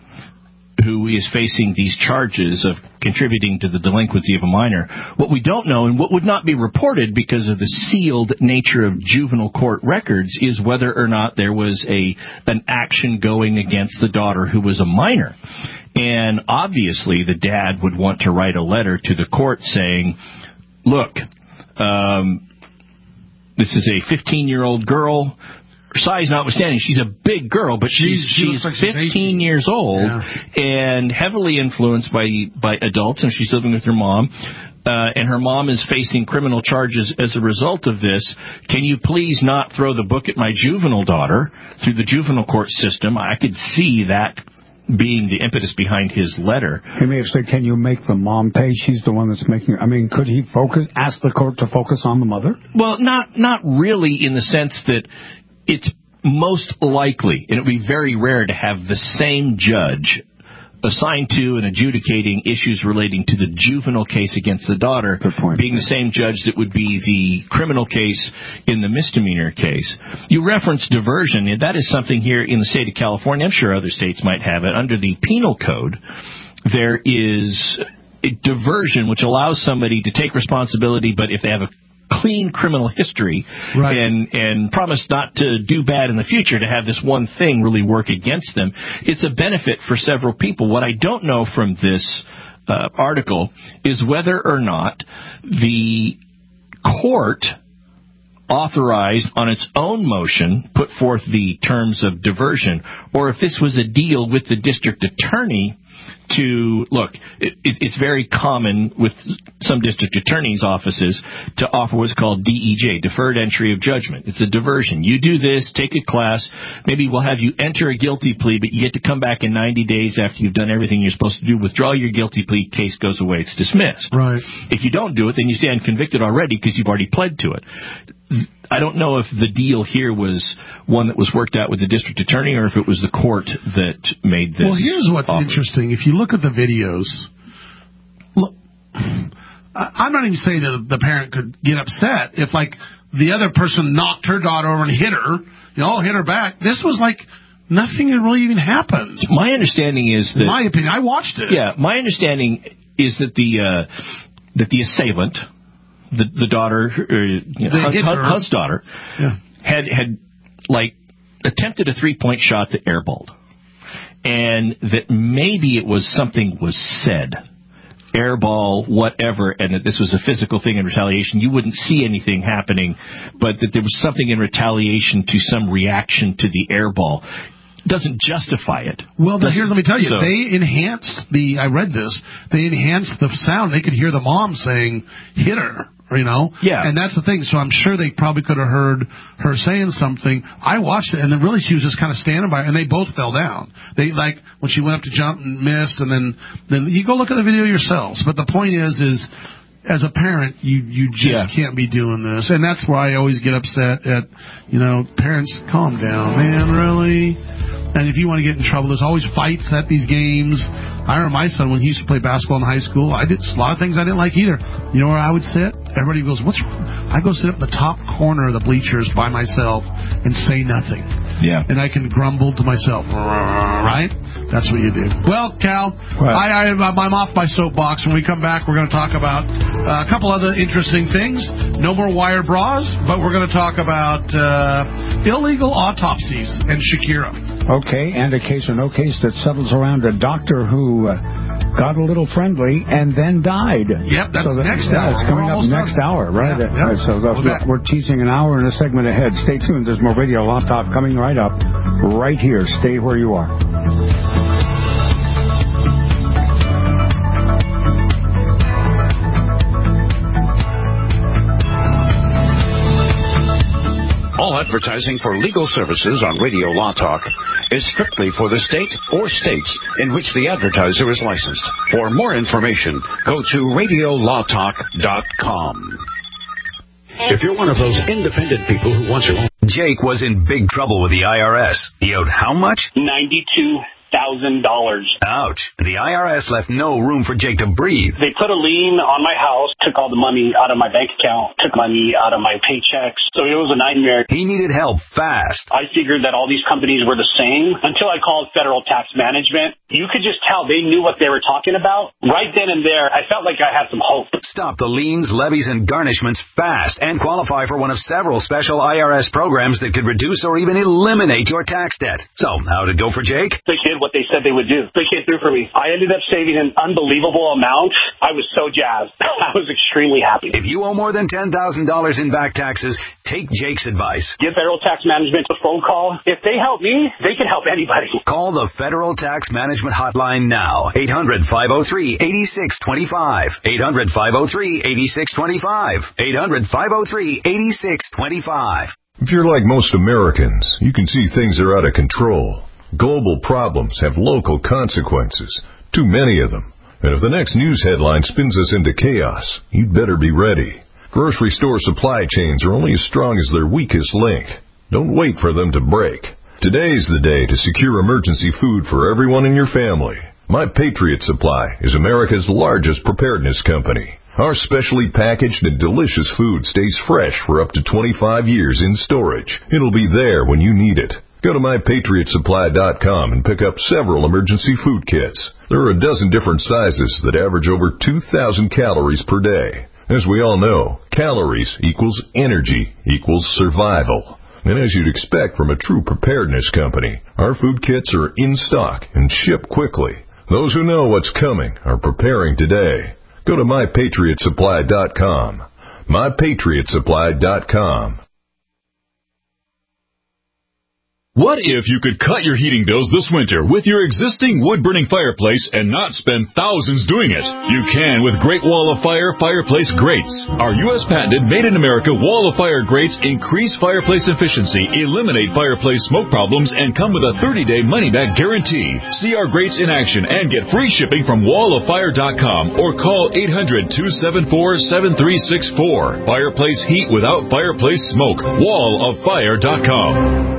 [SPEAKER 2] who is facing these charges of contributing to the delinquency of a minor, what we don't know and what would not be reported because of the sealed nature of juvenile court records is whether or not there was a an action going against the daughter who was a minor. And obviously the dad would want to write a letter to the court saying, look, um, this is a fifteen-year-old girl size notwithstanding, she's a big girl, but she's
[SPEAKER 4] she
[SPEAKER 2] she's
[SPEAKER 4] like she's
[SPEAKER 2] fifteen years old
[SPEAKER 4] yeah.
[SPEAKER 2] and heavily influenced by by adults, and she's living with her mom. Uh, and her mom is facing criminal charges as a result of this. Can you please not throw the book at my juvenile daughter through the juvenile court system? I could see that being the impetus behind his letter.
[SPEAKER 5] He may have said, can you make the mom pay? She's the one that's making I mean, could he focus, ask the court to focus on the mother?
[SPEAKER 2] Well, not not really in the sense that it's most likely, and it would be very rare to have the same judge assigned to and adjudicating issues relating to the juvenile case against the daughter being the same judge that would be the criminal case in the misdemeanor case. You referenced diversion, and that is something here in the state of California. I'm sure other states might have it. Under the penal code, there is a diversion which allows somebody to take responsibility, but if they have a clean criminal history right. and and promise not to do bad in the future, to have this one thing really work against them, it's a benefit for several people. What I don't know from this uh, article is whether or not the court authorized on its own motion put forth the terms of diversion, or if this was a deal with the district attorney to, look, it, it, it's very common with some district attorneys' offices to offer what's called D E J, Deferred Entry of Judgment. It's a diversion. You do this, take a class, maybe we'll have you enter a guilty plea, but you get to come back in ninety days after you've done everything you're supposed to do, withdraw your guilty plea, case goes away, it's dismissed.
[SPEAKER 4] Right.
[SPEAKER 2] If you don't do it, then you stand convicted already because you've already pled to it. I don't know if the deal here was one that was worked out with the district attorney or if it was the court that made this.
[SPEAKER 4] Well, here's what's offer. interesting. If you look at the videos, look, I'm not even saying that the parent could get upset if, like, the other person knocked her daughter over and hit her, you know, hit her back. This was like nothing had really even happened.
[SPEAKER 2] My understanding is that...
[SPEAKER 4] In my opinion, I watched it.
[SPEAKER 2] Yeah, my understanding is that the uh, that the assailant... The the daughter, uh, you know, Hunt, Hunt's daughter,
[SPEAKER 4] yeah.
[SPEAKER 2] had had like attempted a three point shot that airballed, and that maybe it was something was said, airball, whatever, and that this was a physical thing in retaliation. You wouldn't see anything happening, but that there was something in retaliation to some reaction to the airball. Doesn't justify it.
[SPEAKER 4] Well, then here, let me tell you,
[SPEAKER 2] so,
[SPEAKER 4] they enhanced the, I read this, they enhanced the sound. They could hear the mom saying, hit her, you know?
[SPEAKER 2] Yeah.
[SPEAKER 4] And that's the thing. So I'm sure they probably could have heard her saying something. I watched it, and then really she was just kind of standing by, and they both fell down. They, like, when she went up to jump and missed, and then, then you go look at the video yourselves. But the point is, is, as a parent, you, you just yeah. can't be doing this. And that's why I always get upset at, you know, parents, calm down, man, really? And if you want to get in trouble, there's always fights at these games. I remember my son, when he used to play basketball in high school, I did a lot of things I didn't like either. You know where I would sit? Everybody goes, what's wrong? I go sit up in the top corner of the bleachers by myself and say nothing.
[SPEAKER 2] Yeah.
[SPEAKER 4] And I can grumble to myself. Right? That's what you do. Well, Cal, well, I, I, I'm off my soapbox. When we come back, we're going to talk about uh, a couple other interesting things. No more wire bras, but we're going to talk about uh, illegal autopsies and Shakira.
[SPEAKER 5] Okay, and a case or no case that settles around a doctor who uh, got a little friendly and then died.
[SPEAKER 4] Yep, that's
[SPEAKER 5] so that,
[SPEAKER 4] next
[SPEAKER 5] yeah,
[SPEAKER 4] hour.
[SPEAKER 5] It's coming up next done. hour, right?
[SPEAKER 4] Yeah, yeah.
[SPEAKER 5] right so we'll we're teasing an hour and a segment ahead. Stay tuned. There's more Radio Law Talk coming right up, right here. Stay where you are.
[SPEAKER 3] All advertising for legal services on Radio Law Talk is strictly for the state or states in which the advertiser is licensed. For more information, go to radio law talk dot com. If you're one of those independent people who wants your own...
[SPEAKER 6] Jake was in big trouble with the I R S. He owed how much?
[SPEAKER 20] ninety-two thousand dollars.
[SPEAKER 6] Ouch. The I R S left no room for Jake to breathe.
[SPEAKER 20] They put a lien on my house, took all the money out of my bank account, took money out of my paychecks. So it was a nightmare.
[SPEAKER 6] He needed help fast.
[SPEAKER 20] I figured that all these companies were the same until I called Federal Tax Management. You could just tell they knew what they were talking about. Right then and there, I felt like I had some hope.
[SPEAKER 6] Stop the liens, levies, and garnishments fast and qualify for one of several special I R S programs that could reduce or even eliminate your tax debt. So, how'd it go for Jake?
[SPEAKER 20] They did what they said they would do. They came through for me. I ended up saving an unbelievable amount. I was so jazzed. I was extremely happy.
[SPEAKER 6] If you owe more than ten thousand dollars in back taxes,
[SPEAKER 15] Take Jake's advice.
[SPEAKER 20] Give Federal Tax Management a phone call. If they help me, they can help anybody.
[SPEAKER 15] Call the Federal Tax Management Hotline now. eight hundred, five oh three, eight six two five. eight hundred, five oh three, eight six two five. eight hundred, five oh three, eight six two five.
[SPEAKER 21] If you're like most Americans, you can see things are out of control. Global problems have local consequences. Too many of them. And if the next news headline spins us into chaos, you'd better be ready. Grocery store supply chains are only as strong as their weakest link. Don't wait for them to break. Today's the day to secure emergency food for everyone in your family. My Patriot Supply is America's largest preparedness company. Our specially packaged and delicious food stays fresh for up to twenty-five years in storage. It'll be there when you need it. Go to my patriot supply dot com and pick up several emergency food kits. There are a dozen different sizes that average over two thousand calories per day. As we all know, calories equals energy equals survival. And as you'd expect from a true preparedness company, our food kits are in stock and ship quickly. Those who know what's coming are preparing today. Go to my patriot supply dot com. my patriot supply dot com.
[SPEAKER 22] What if you could cut your heating bills this winter with your existing wood-burning fireplace and not spend thousands doing it? You can with Great Wall of Fire Fireplace Grates. Our U S patented made-in-America Wall of Fire grates increase fireplace efficiency, eliminate fireplace smoke problems, and come with a thirty-day money-back guarantee. See our grates in action and get free shipping from wall of fire dot com or call eight hundred, two seven four, seven three six four. Fireplace heat without fireplace smoke. wall of fire dot com.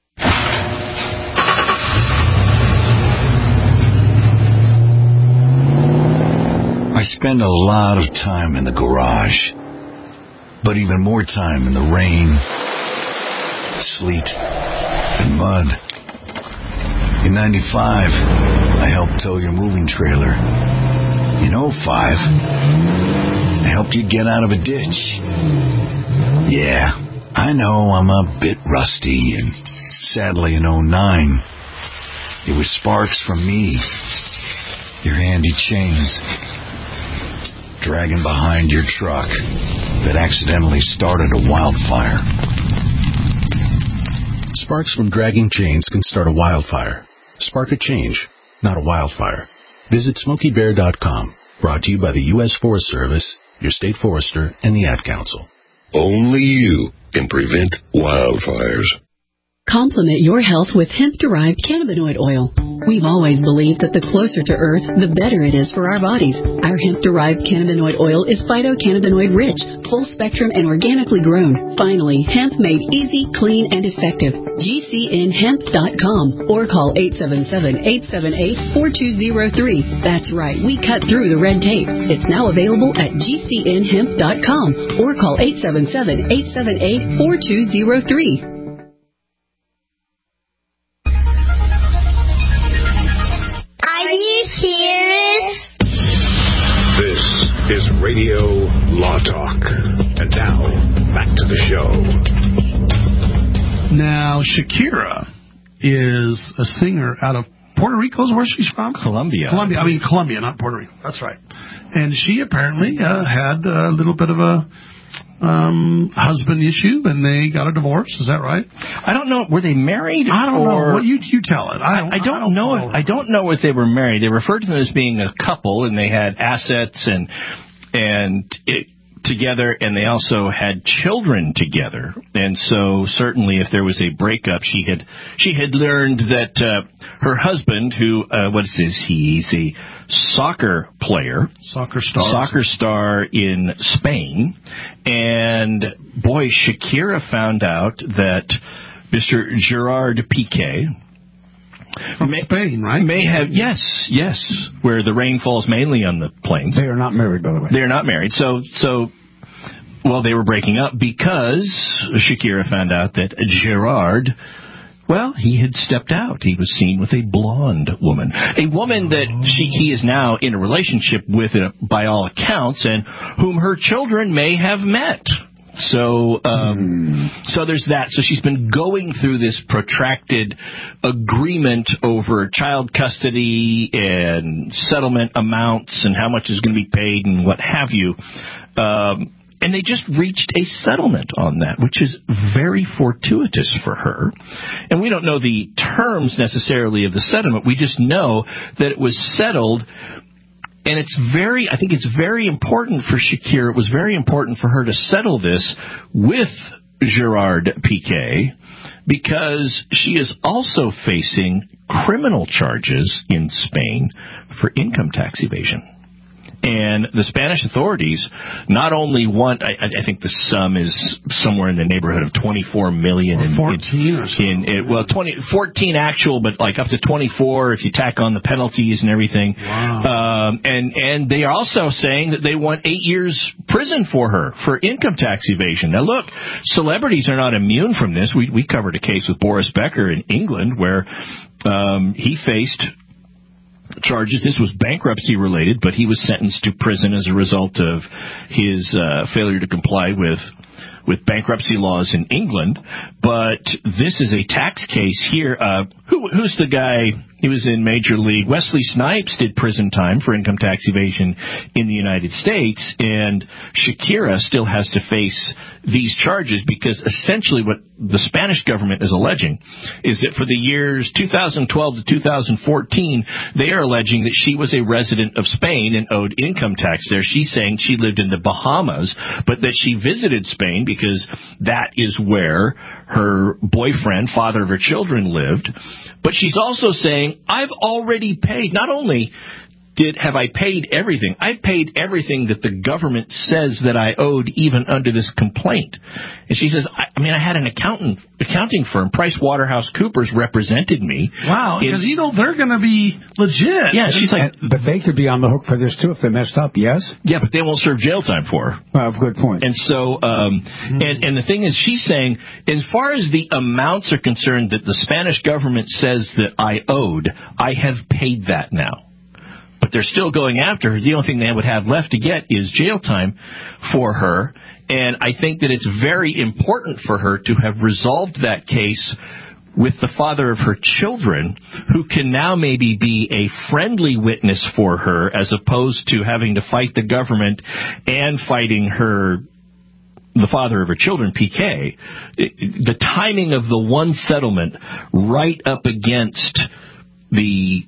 [SPEAKER 3] I spend a lot of time in the garage, but even more time in the rain, sleet, and mud. In ninety-five, I helped tow your moving trailer. In oh five, I helped you get out of a ditch. Yeah, I know I'm a bit rusty, and sadly in oh nine, it was sparks from me, your handy chains, dragging behind your truck that accidentally started a wildfire.
[SPEAKER 23] Sparks from dragging chains can start a wildfire. Spark a change, not a wildfire. Visit Smokey Bear dot com. Brought to you by the U S Forest Service, your state forester, and the Ad Council.
[SPEAKER 24] Only you can prevent wildfires.
[SPEAKER 9] Complement your health with hemp-derived cannabinoid oil. We've always believed that the closer to Earth, the better it is for our bodies. Our hemp-derived cannabinoid oil is phytocannabinoid-rich, full-spectrum, and organically grown. Finally, hemp made easy, clean, and effective. G C N hemp dot com or call eight seven seven, eight seven eight, four two zero three. That's right, we cut through the red tape. It's now available at G C N hemp dot com or call eight seven seven, eight seven eight, four two zero three.
[SPEAKER 13] Are you serious?
[SPEAKER 3] This is Radio Law Talk. And now, back to the show.
[SPEAKER 4] Now, Shakira is a singer out of Puerto Rico. Is where she's from?
[SPEAKER 2] Colombia.
[SPEAKER 4] Colombia. I mean, Colombia, not Puerto Rico. That's right. And she apparently uh, had a little bit of a um, husband issue, and they got a divorce. Is that right?
[SPEAKER 2] I don't know. Were they married?
[SPEAKER 4] I don't
[SPEAKER 2] or...
[SPEAKER 4] know. Well, you you tell it. I don't,
[SPEAKER 2] I don't, I don't know. If, I don't know if they were married. They referred to them as being a couple, and they had assets and and it, together, and they also had children together. And so, certainly, if there was a breakup, she had she had learned that uh, her husband, who uh, what is this? He's a soccer player,
[SPEAKER 4] soccer star,
[SPEAKER 2] soccer star in Spain, and boy, Shakira found out that Mister Gerard Piqué
[SPEAKER 4] from
[SPEAKER 2] may,
[SPEAKER 4] Spain, right?
[SPEAKER 2] May have yes, yes, where the rain falls mainly on the plains.
[SPEAKER 5] They are not married, by the way.
[SPEAKER 2] They are not married. So, so, well, they were breaking up because Shakira found out that Gerard. Well, he had stepped out. He was seen with a blonde woman. A woman that she, he is now in a relationship with, uh, by all accounts, and whom her children may have met. So, um, mm. so there's that. So she's been going through this protracted agreement over child custody and settlement amounts and how much is going to be paid and what have you. Um, and they just reached a settlement on that, which is very fortuitous for her. And we don't know the terms necessarily of the settlement. We just know that it was settled. And it's very, I think it's very important for Shakira. It was very important for her to settle this with Gerard Piqué because she is also facing criminal charges in Spain for income tax evasion. And the Spanish authorities not only want, I, I think the sum is somewhere in the neighborhood of twenty-four million dollars.
[SPEAKER 4] Or fourteen in, or something.
[SPEAKER 2] In, in, well, twenty, fourteen actual, but like up to twenty-four if you tack on the penalties and everything.
[SPEAKER 4] Wow.
[SPEAKER 2] Um, and, and they are also saying that they want eight years prison for her for income tax evasion. Now, look, celebrities are not immune from this. We, we covered a case with Boris Becker in England where um, he faced charges. This was bankruptcy related, but he was sentenced to prison as a result of his uh, failure to comply with with bankruptcy laws in England. But this is a tax case here. Uh, who, who's the guy? He was in Major League. Wesley Snipes did prison time for income tax evasion in the United States, and Shakira still has to face these charges because essentially what the Spanish government is alleging is that for the years two thousand twelve to two thousand fourteen, they are alleging that she was a resident of Spain and owed income tax there. She's saying she lived in the Bahamas, but that she visited Spain because that is where her boyfriend, father of her children, lived. But she's also saying, I've already paid. Not only did have I paid everything, I've paid everything that the government says that I owed even under this complaint. And she says, I, I mean, I had an accountant, accounting firm, PricewaterhouseCoopers, represented me.
[SPEAKER 4] Wow, because, you know, they're going to be legit.
[SPEAKER 2] Yeah, she's like...
[SPEAKER 5] And, but they could be on the hook for this, too, if they messed up, yes?
[SPEAKER 2] Yeah, but they won't serve jail time for her.
[SPEAKER 5] Well, good point.
[SPEAKER 2] And so, um, mm-hmm. and, and the thing is, she's saying, as far as the amounts are concerned that the Spanish government says that I owed, I have paid that now. But they're still going after her. The only thing they would have left to get is jail time for her. And I think that it's very important for her to have resolved that case with the father of her children, who can now maybe be a friendly witness for her as opposed to having to fight the government and fighting her, the father of her children, Piqué. The timing of the one settlement right up against the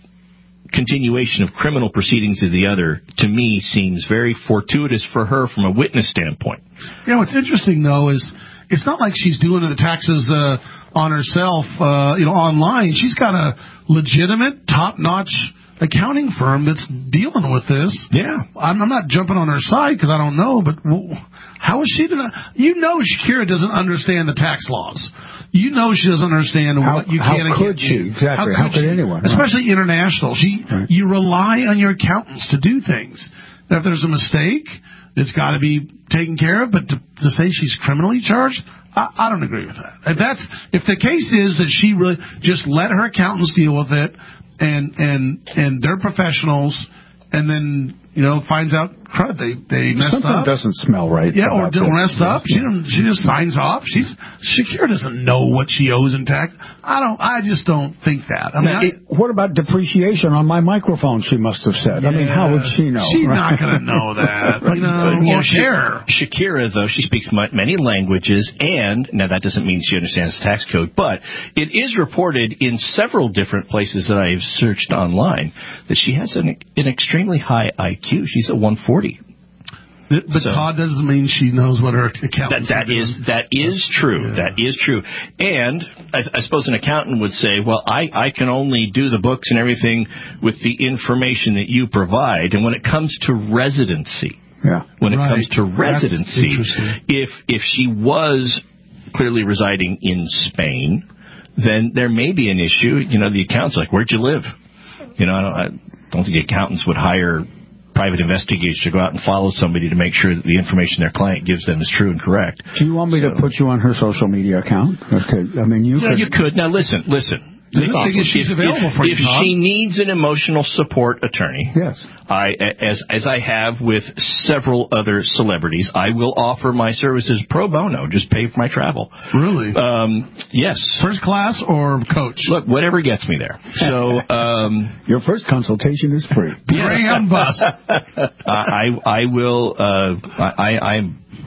[SPEAKER 2] continuation of criminal proceedings of the other, to me, seems very fortuitous for her from a witness standpoint.
[SPEAKER 4] Yeah, what's interesting, though, is it's not like she's doing the taxes uh, on herself, uh, you know, online. She's got a legitimate, top-notch accounting firm that's dealing with this.
[SPEAKER 2] Yeah.
[SPEAKER 4] I'm, I'm not jumping on her side because I don't know, but well, how is she going to... You know Shakira doesn't understand the tax laws. You know she doesn't understand
[SPEAKER 5] how,
[SPEAKER 4] what you
[SPEAKER 5] how
[SPEAKER 4] can and
[SPEAKER 5] could
[SPEAKER 4] can't
[SPEAKER 5] she?
[SPEAKER 4] do.
[SPEAKER 5] Exactly. How could, how could anyone?
[SPEAKER 4] Especially right. international. She, right. You rely on your accountants to do things. If there's a mistake, it's got to be taken care of, but to, to say she's criminally charged... I, I don't agree with that. If that's if the case is that she really just let her accountants deal with it, and and and they're professionals, and then you know finds out crud they they messed
[SPEAKER 5] Something
[SPEAKER 4] up.
[SPEAKER 5] doesn't smell right.
[SPEAKER 4] Yeah, or
[SPEAKER 5] this.
[SPEAKER 4] messed up. She don't, she just signs off. She's Shakira doesn't know what she owes in tax. I don't. I just don't think that. I mean,
[SPEAKER 5] now,
[SPEAKER 4] I,
[SPEAKER 5] it, what about depreciation on my microphone? She must have said. Yeah, I mean, how would she know?
[SPEAKER 4] She's
[SPEAKER 5] right?
[SPEAKER 4] not going to know that. You know,
[SPEAKER 2] but, you
[SPEAKER 4] or
[SPEAKER 2] know,
[SPEAKER 4] care.
[SPEAKER 2] Shakira, though, she speaks many languages, and now that doesn't mean she understands the tax code, but it is reported in several different places that I have searched online that she has an, an extremely high I Q. She's a one forty.
[SPEAKER 4] But so, Todd doesn't mean she knows what her accountant.
[SPEAKER 2] That, that is that is true. Yeah. That is true. And I, I suppose an accountant would say, "Well, I, I can only do the books and everything with the information that you provide." And when it comes to residency,
[SPEAKER 5] yeah,
[SPEAKER 2] when it
[SPEAKER 4] right.
[SPEAKER 2] comes to residency, if if she was clearly residing in Spain, then there may be an issue. You know, the accountant's like, "Where'd you live?" You know, I don't, I don't think accountants would hire private investigators to go out and follow somebody to make sure that the information their client gives them is true and correct.
[SPEAKER 5] Do you want me so, to put you on her social media account? Okay. I mean, you
[SPEAKER 2] yeah,
[SPEAKER 5] could.
[SPEAKER 2] you could. Now, listen, listen.
[SPEAKER 4] If, she's available
[SPEAKER 2] if,
[SPEAKER 4] for you,
[SPEAKER 2] if she needs an emotional support attorney,
[SPEAKER 5] yes,
[SPEAKER 2] I as as I have with several other celebrities, I will offer my services pro bono. Just pay for my travel.
[SPEAKER 4] Really?
[SPEAKER 2] Um, yes.
[SPEAKER 4] First class or coach?
[SPEAKER 2] Look, whatever gets me there. So um,
[SPEAKER 5] your first consultation is free.
[SPEAKER 4] Greyhound bus.
[SPEAKER 2] I I will. Uh, I I'm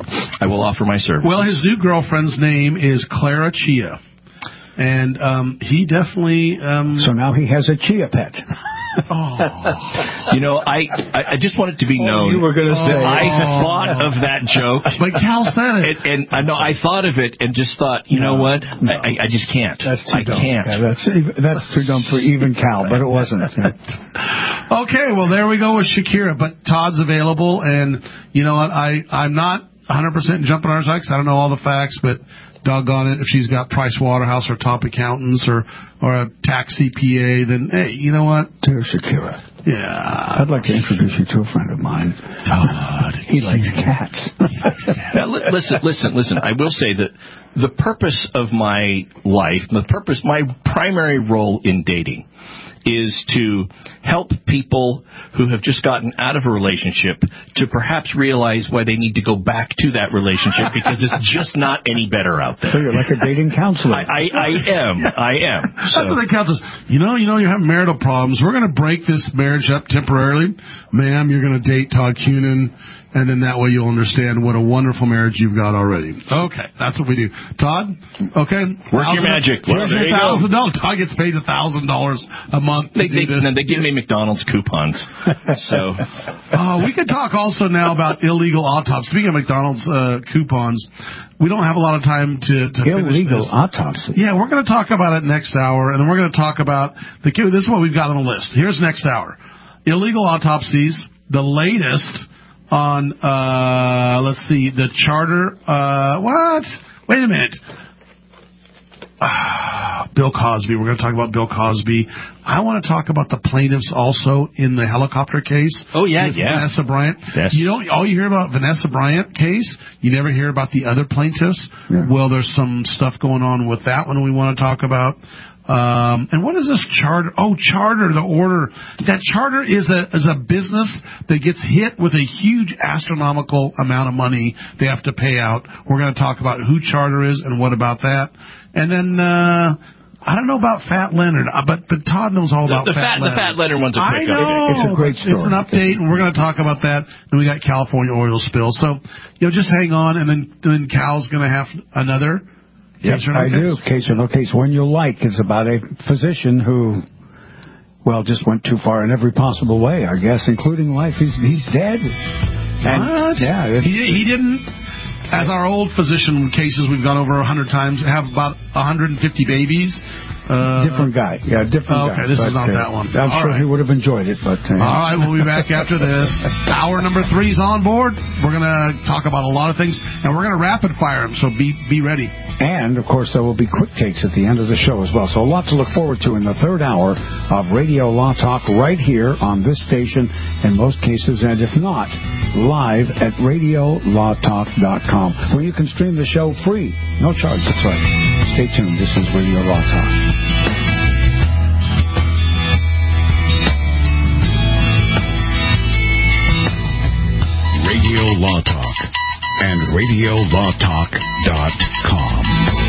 [SPEAKER 2] I will offer my service.
[SPEAKER 4] Well, his new girlfriend's name is Clara Chia. And um, he definitely... Um,
[SPEAKER 5] so now he has a chia pet.
[SPEAKER 2] Oh. You know, I, I I just want it to be known.
[SPEAKER 5] Oh, you were going to say.
[SPEAKER 2] I
[SPEAKER 5] oh.
[SPEAKER 2] thought of that joke.
[SPEAKER 4] But Cal said it.
[SPEAKER 2] And, and I know I thought of it and just thought, you
[SPEAKER 5] no,
[SPEAKER 2] know what?
[SPEAKER 5] No.
[SPEAKER 2] I, I just can't.
[SPEAKER 5] That's too
[SPEAKER 2] I
[SPEAKER 5] dumb.
[SPEAKER 2] can't.
[SPEAKER 5] Yeah, that's, that's too dumb for even Cal, but it wasn't.
[SPEAKER 4] Okay, well, there we go with Shakira. But Todd's available, and you know what? I, I'm not one hundred percent jumping on her side because I don't know all the facts, but doggone it, if she's got Price Waterhouse or top accountants or, or a tax C P A, then, hey, you know what?
[SPEAKER 5] Dear Shakira.
[SPEAKER 4] Yeah.
[SPEAKER 5] I'd like to introduce you to a friend of mine.
[SPEAKER 2] Todd.
[SPEAKER 5] He likes cats.
[SPEAKER 2] Now, li- listen, listen, listen. I will say that the purpose of my life, the purpose, my primary role in dating is to help people who have just gotten out of a relationship to perhaps realize why they need to go back to that relationship because it's just not any better out there.
[SPEAKER 5] So you're like a dating counselor.
[SPEAKER 2] I, I, I am. I am. So.
[SPEAKER 4] That's what they counsel. You know, you know, you're having marital problems. We're going to break this marriage up temporarily. Ma'am, you're going to date Todd Cunin, and then that way you'll understand what a wonderful marriage you've got already. Okay, that's what we do. Todd, okay?
[SPEAKER 2] Work your magic.
[SPEAKER 4] Well,
[SPEAKER 2] Here's your
[SPEAKER 4] one thousand dollars. Todd gets paid one thousand dollars a month.
[SPEAKER 2] They, they, no, they give me McDonald's coupons. So,
[SPEAKER 4] uh, we could talk also now about illegal autopsy. Speaking of McDonald's uh, coupons, we don't have a lot of time to, to
[SPEAKER 5] illegal
[SPEAKER 4] finish this.
[SPEAKER 5] autopsy.
[SPEAKER 4] Yeah, we're going to talk about it next hour, and then we're going to talk about the. This is what we've got on the list. Here's next hour: illegal autopsies. The latest on, uh, let's see, the charter. Uh, what? Wait a minute. Uh, Bill Cosby. We're going to talk about Bill Cosby. I want to talk about the plaintiffs also in the helicopter case.
[SPEAKER 2] Oh, yeah, yeah.
[SPEAKER 4] Vanessa Bryant.
[SPEAKER 2] Yes.
[SPEAKER 4] You don't, all you hear about Vanessa Bryant case, you never hear about the other plaintiffs.
[SPEAKER 5] Yeah.
[SPEAKER 4] Well, there's some stuff going on with that one we want to talk about. Um, and what is this charter? Oh, charter, the order. That charter is a is a business that gets hit with a huge astronomical amount of money they have to pay out. We're going to talk about who charter is and what about that. And then, uh, I don't know about Fat Leonard, uh, but but Todd knows all about
[SPEAKER 2] the, the
[SPEAKER 4] Fat,
[SPEAKER 2] fat,
[SPEAKER 4] Leonard.
[SPEAKER 2] The Fat Leonard one's a
[SPEAKER 4] I
[SPEAKER 2] quick
[SPEAKER 4] know.
[SPEAKER 2] update.
[SPEAKER 5] It's a great story.
[SPEAKER 4] It's an update, and we're going to talk about that. And we got California oil spill. So, you know, just hang on, and then, then Cal's going to have another.
[SPEAKER 5] Yep,
[SPEAKER 4] no
[SPEAKER 5] I
[SPEAKER 4] case?
[SPEAKER 5] do. Case or no case. One you'll like is about a physician who, well, just went too far in every possible way, I guess, including life. He's he's dead. And,
[SPEAKER 4] what?
[SPEAKER 5] Yeah. It,
[SPEAKER 4] He, he didn't, as our old physician cases we've gone over a hundred times, have about one hundred fifty babies. Uh,
[SPEAKER 5] different guy. Yeah, different
[SPEAKER 4] okay,
[SPEAKER 5] guy.
[SPEAKER 4] this
[SPEAKER 5] but,
[SPEAKER 4] is not
[SPEAKER 5] uh,
[SPEAKER 4] that one.
[SPEAKER 5] I'm
[SPEAKER 4] All
[SPEAKER 5] sure
[SPEAKER 4] right.
[SPEAKER 5] he would have enjoyed it, but... Uh,
[SPEAKER 4] All right, we'll be back after this. Hour number three's on board. We're going to talk about a lot of things, and we're going to rapid fire them, so be be ready.
[SPEAKER 5] And, of course, there will be quick takes at the end of the show as well. So a lot to look forward to in the third hour of Radio Law Talk right here on this station in most cases, and if not, live at radio law talk dot com, where you can stream the show free. No charge, that's right. Stay tuned. This is Radio Law Talk.
[SPEAKER 3] Radio Law Talk and radio law talk dot com.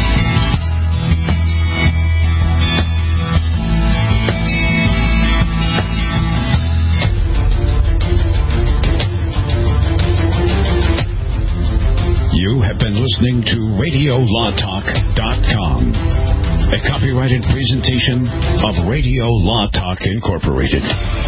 [SPEAKER 3] You have been listening to radio law talk dot com, a copyrighted presentation of Radio Law Talk Incorporated.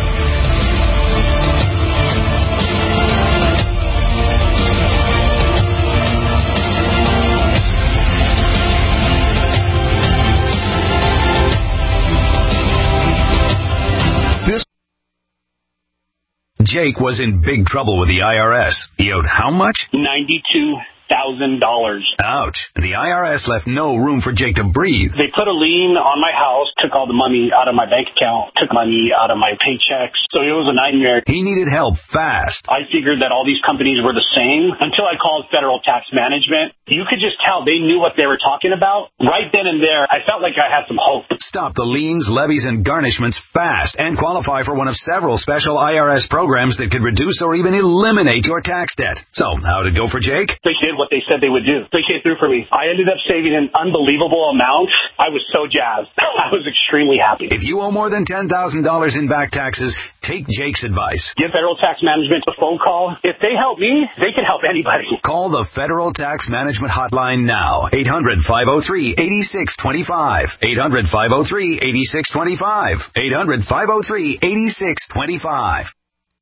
[SPEAKER 6] Jake was in big trouble with the I R S. He owed how much?
[SPEAKER 20] ninety-two thousand dollars.
[SPEAKER 6] Ouch. The I R S left no room for Jake to breathe.
[SPEAKER 20] They put a lien on my house, took all the money out of my bank account, took money out of my paychecks. So it was a nightmare.
[SPEAKER 6] He needed help fast.
[SPEAKER 20] I figured that all these companies were the same until I called Federal Tax Management. You could just tell they knew what they were talking about. Right then and there, I felt like I had some hope.
[SPEAKER 6] Stop the liens, levies, and garnishments fast and qualify for one of several special I R S programs that could reduce or even eliminate your tax debt. So, how'd it go for Jake?
[SPEAKER 20] They did what they said they would do. They came through for me. I ended up saving an unbelievable amount. I was so jazzed. I was extremely happy.
[SPEAKER 1] If you owe more than ten thousand dollars in back taxes, take Jake's advice.
[SPEAKER 20] Give Federal Tax Management a phone call. If they help me, they can help anybody.
[SPEAKER 1] Call the Federal Tax Management Hotline now. eight hundred, five oh three, eight six two five. eight hundred, five oh three, eight six two five. eight hundred, five oh three, eight six two five.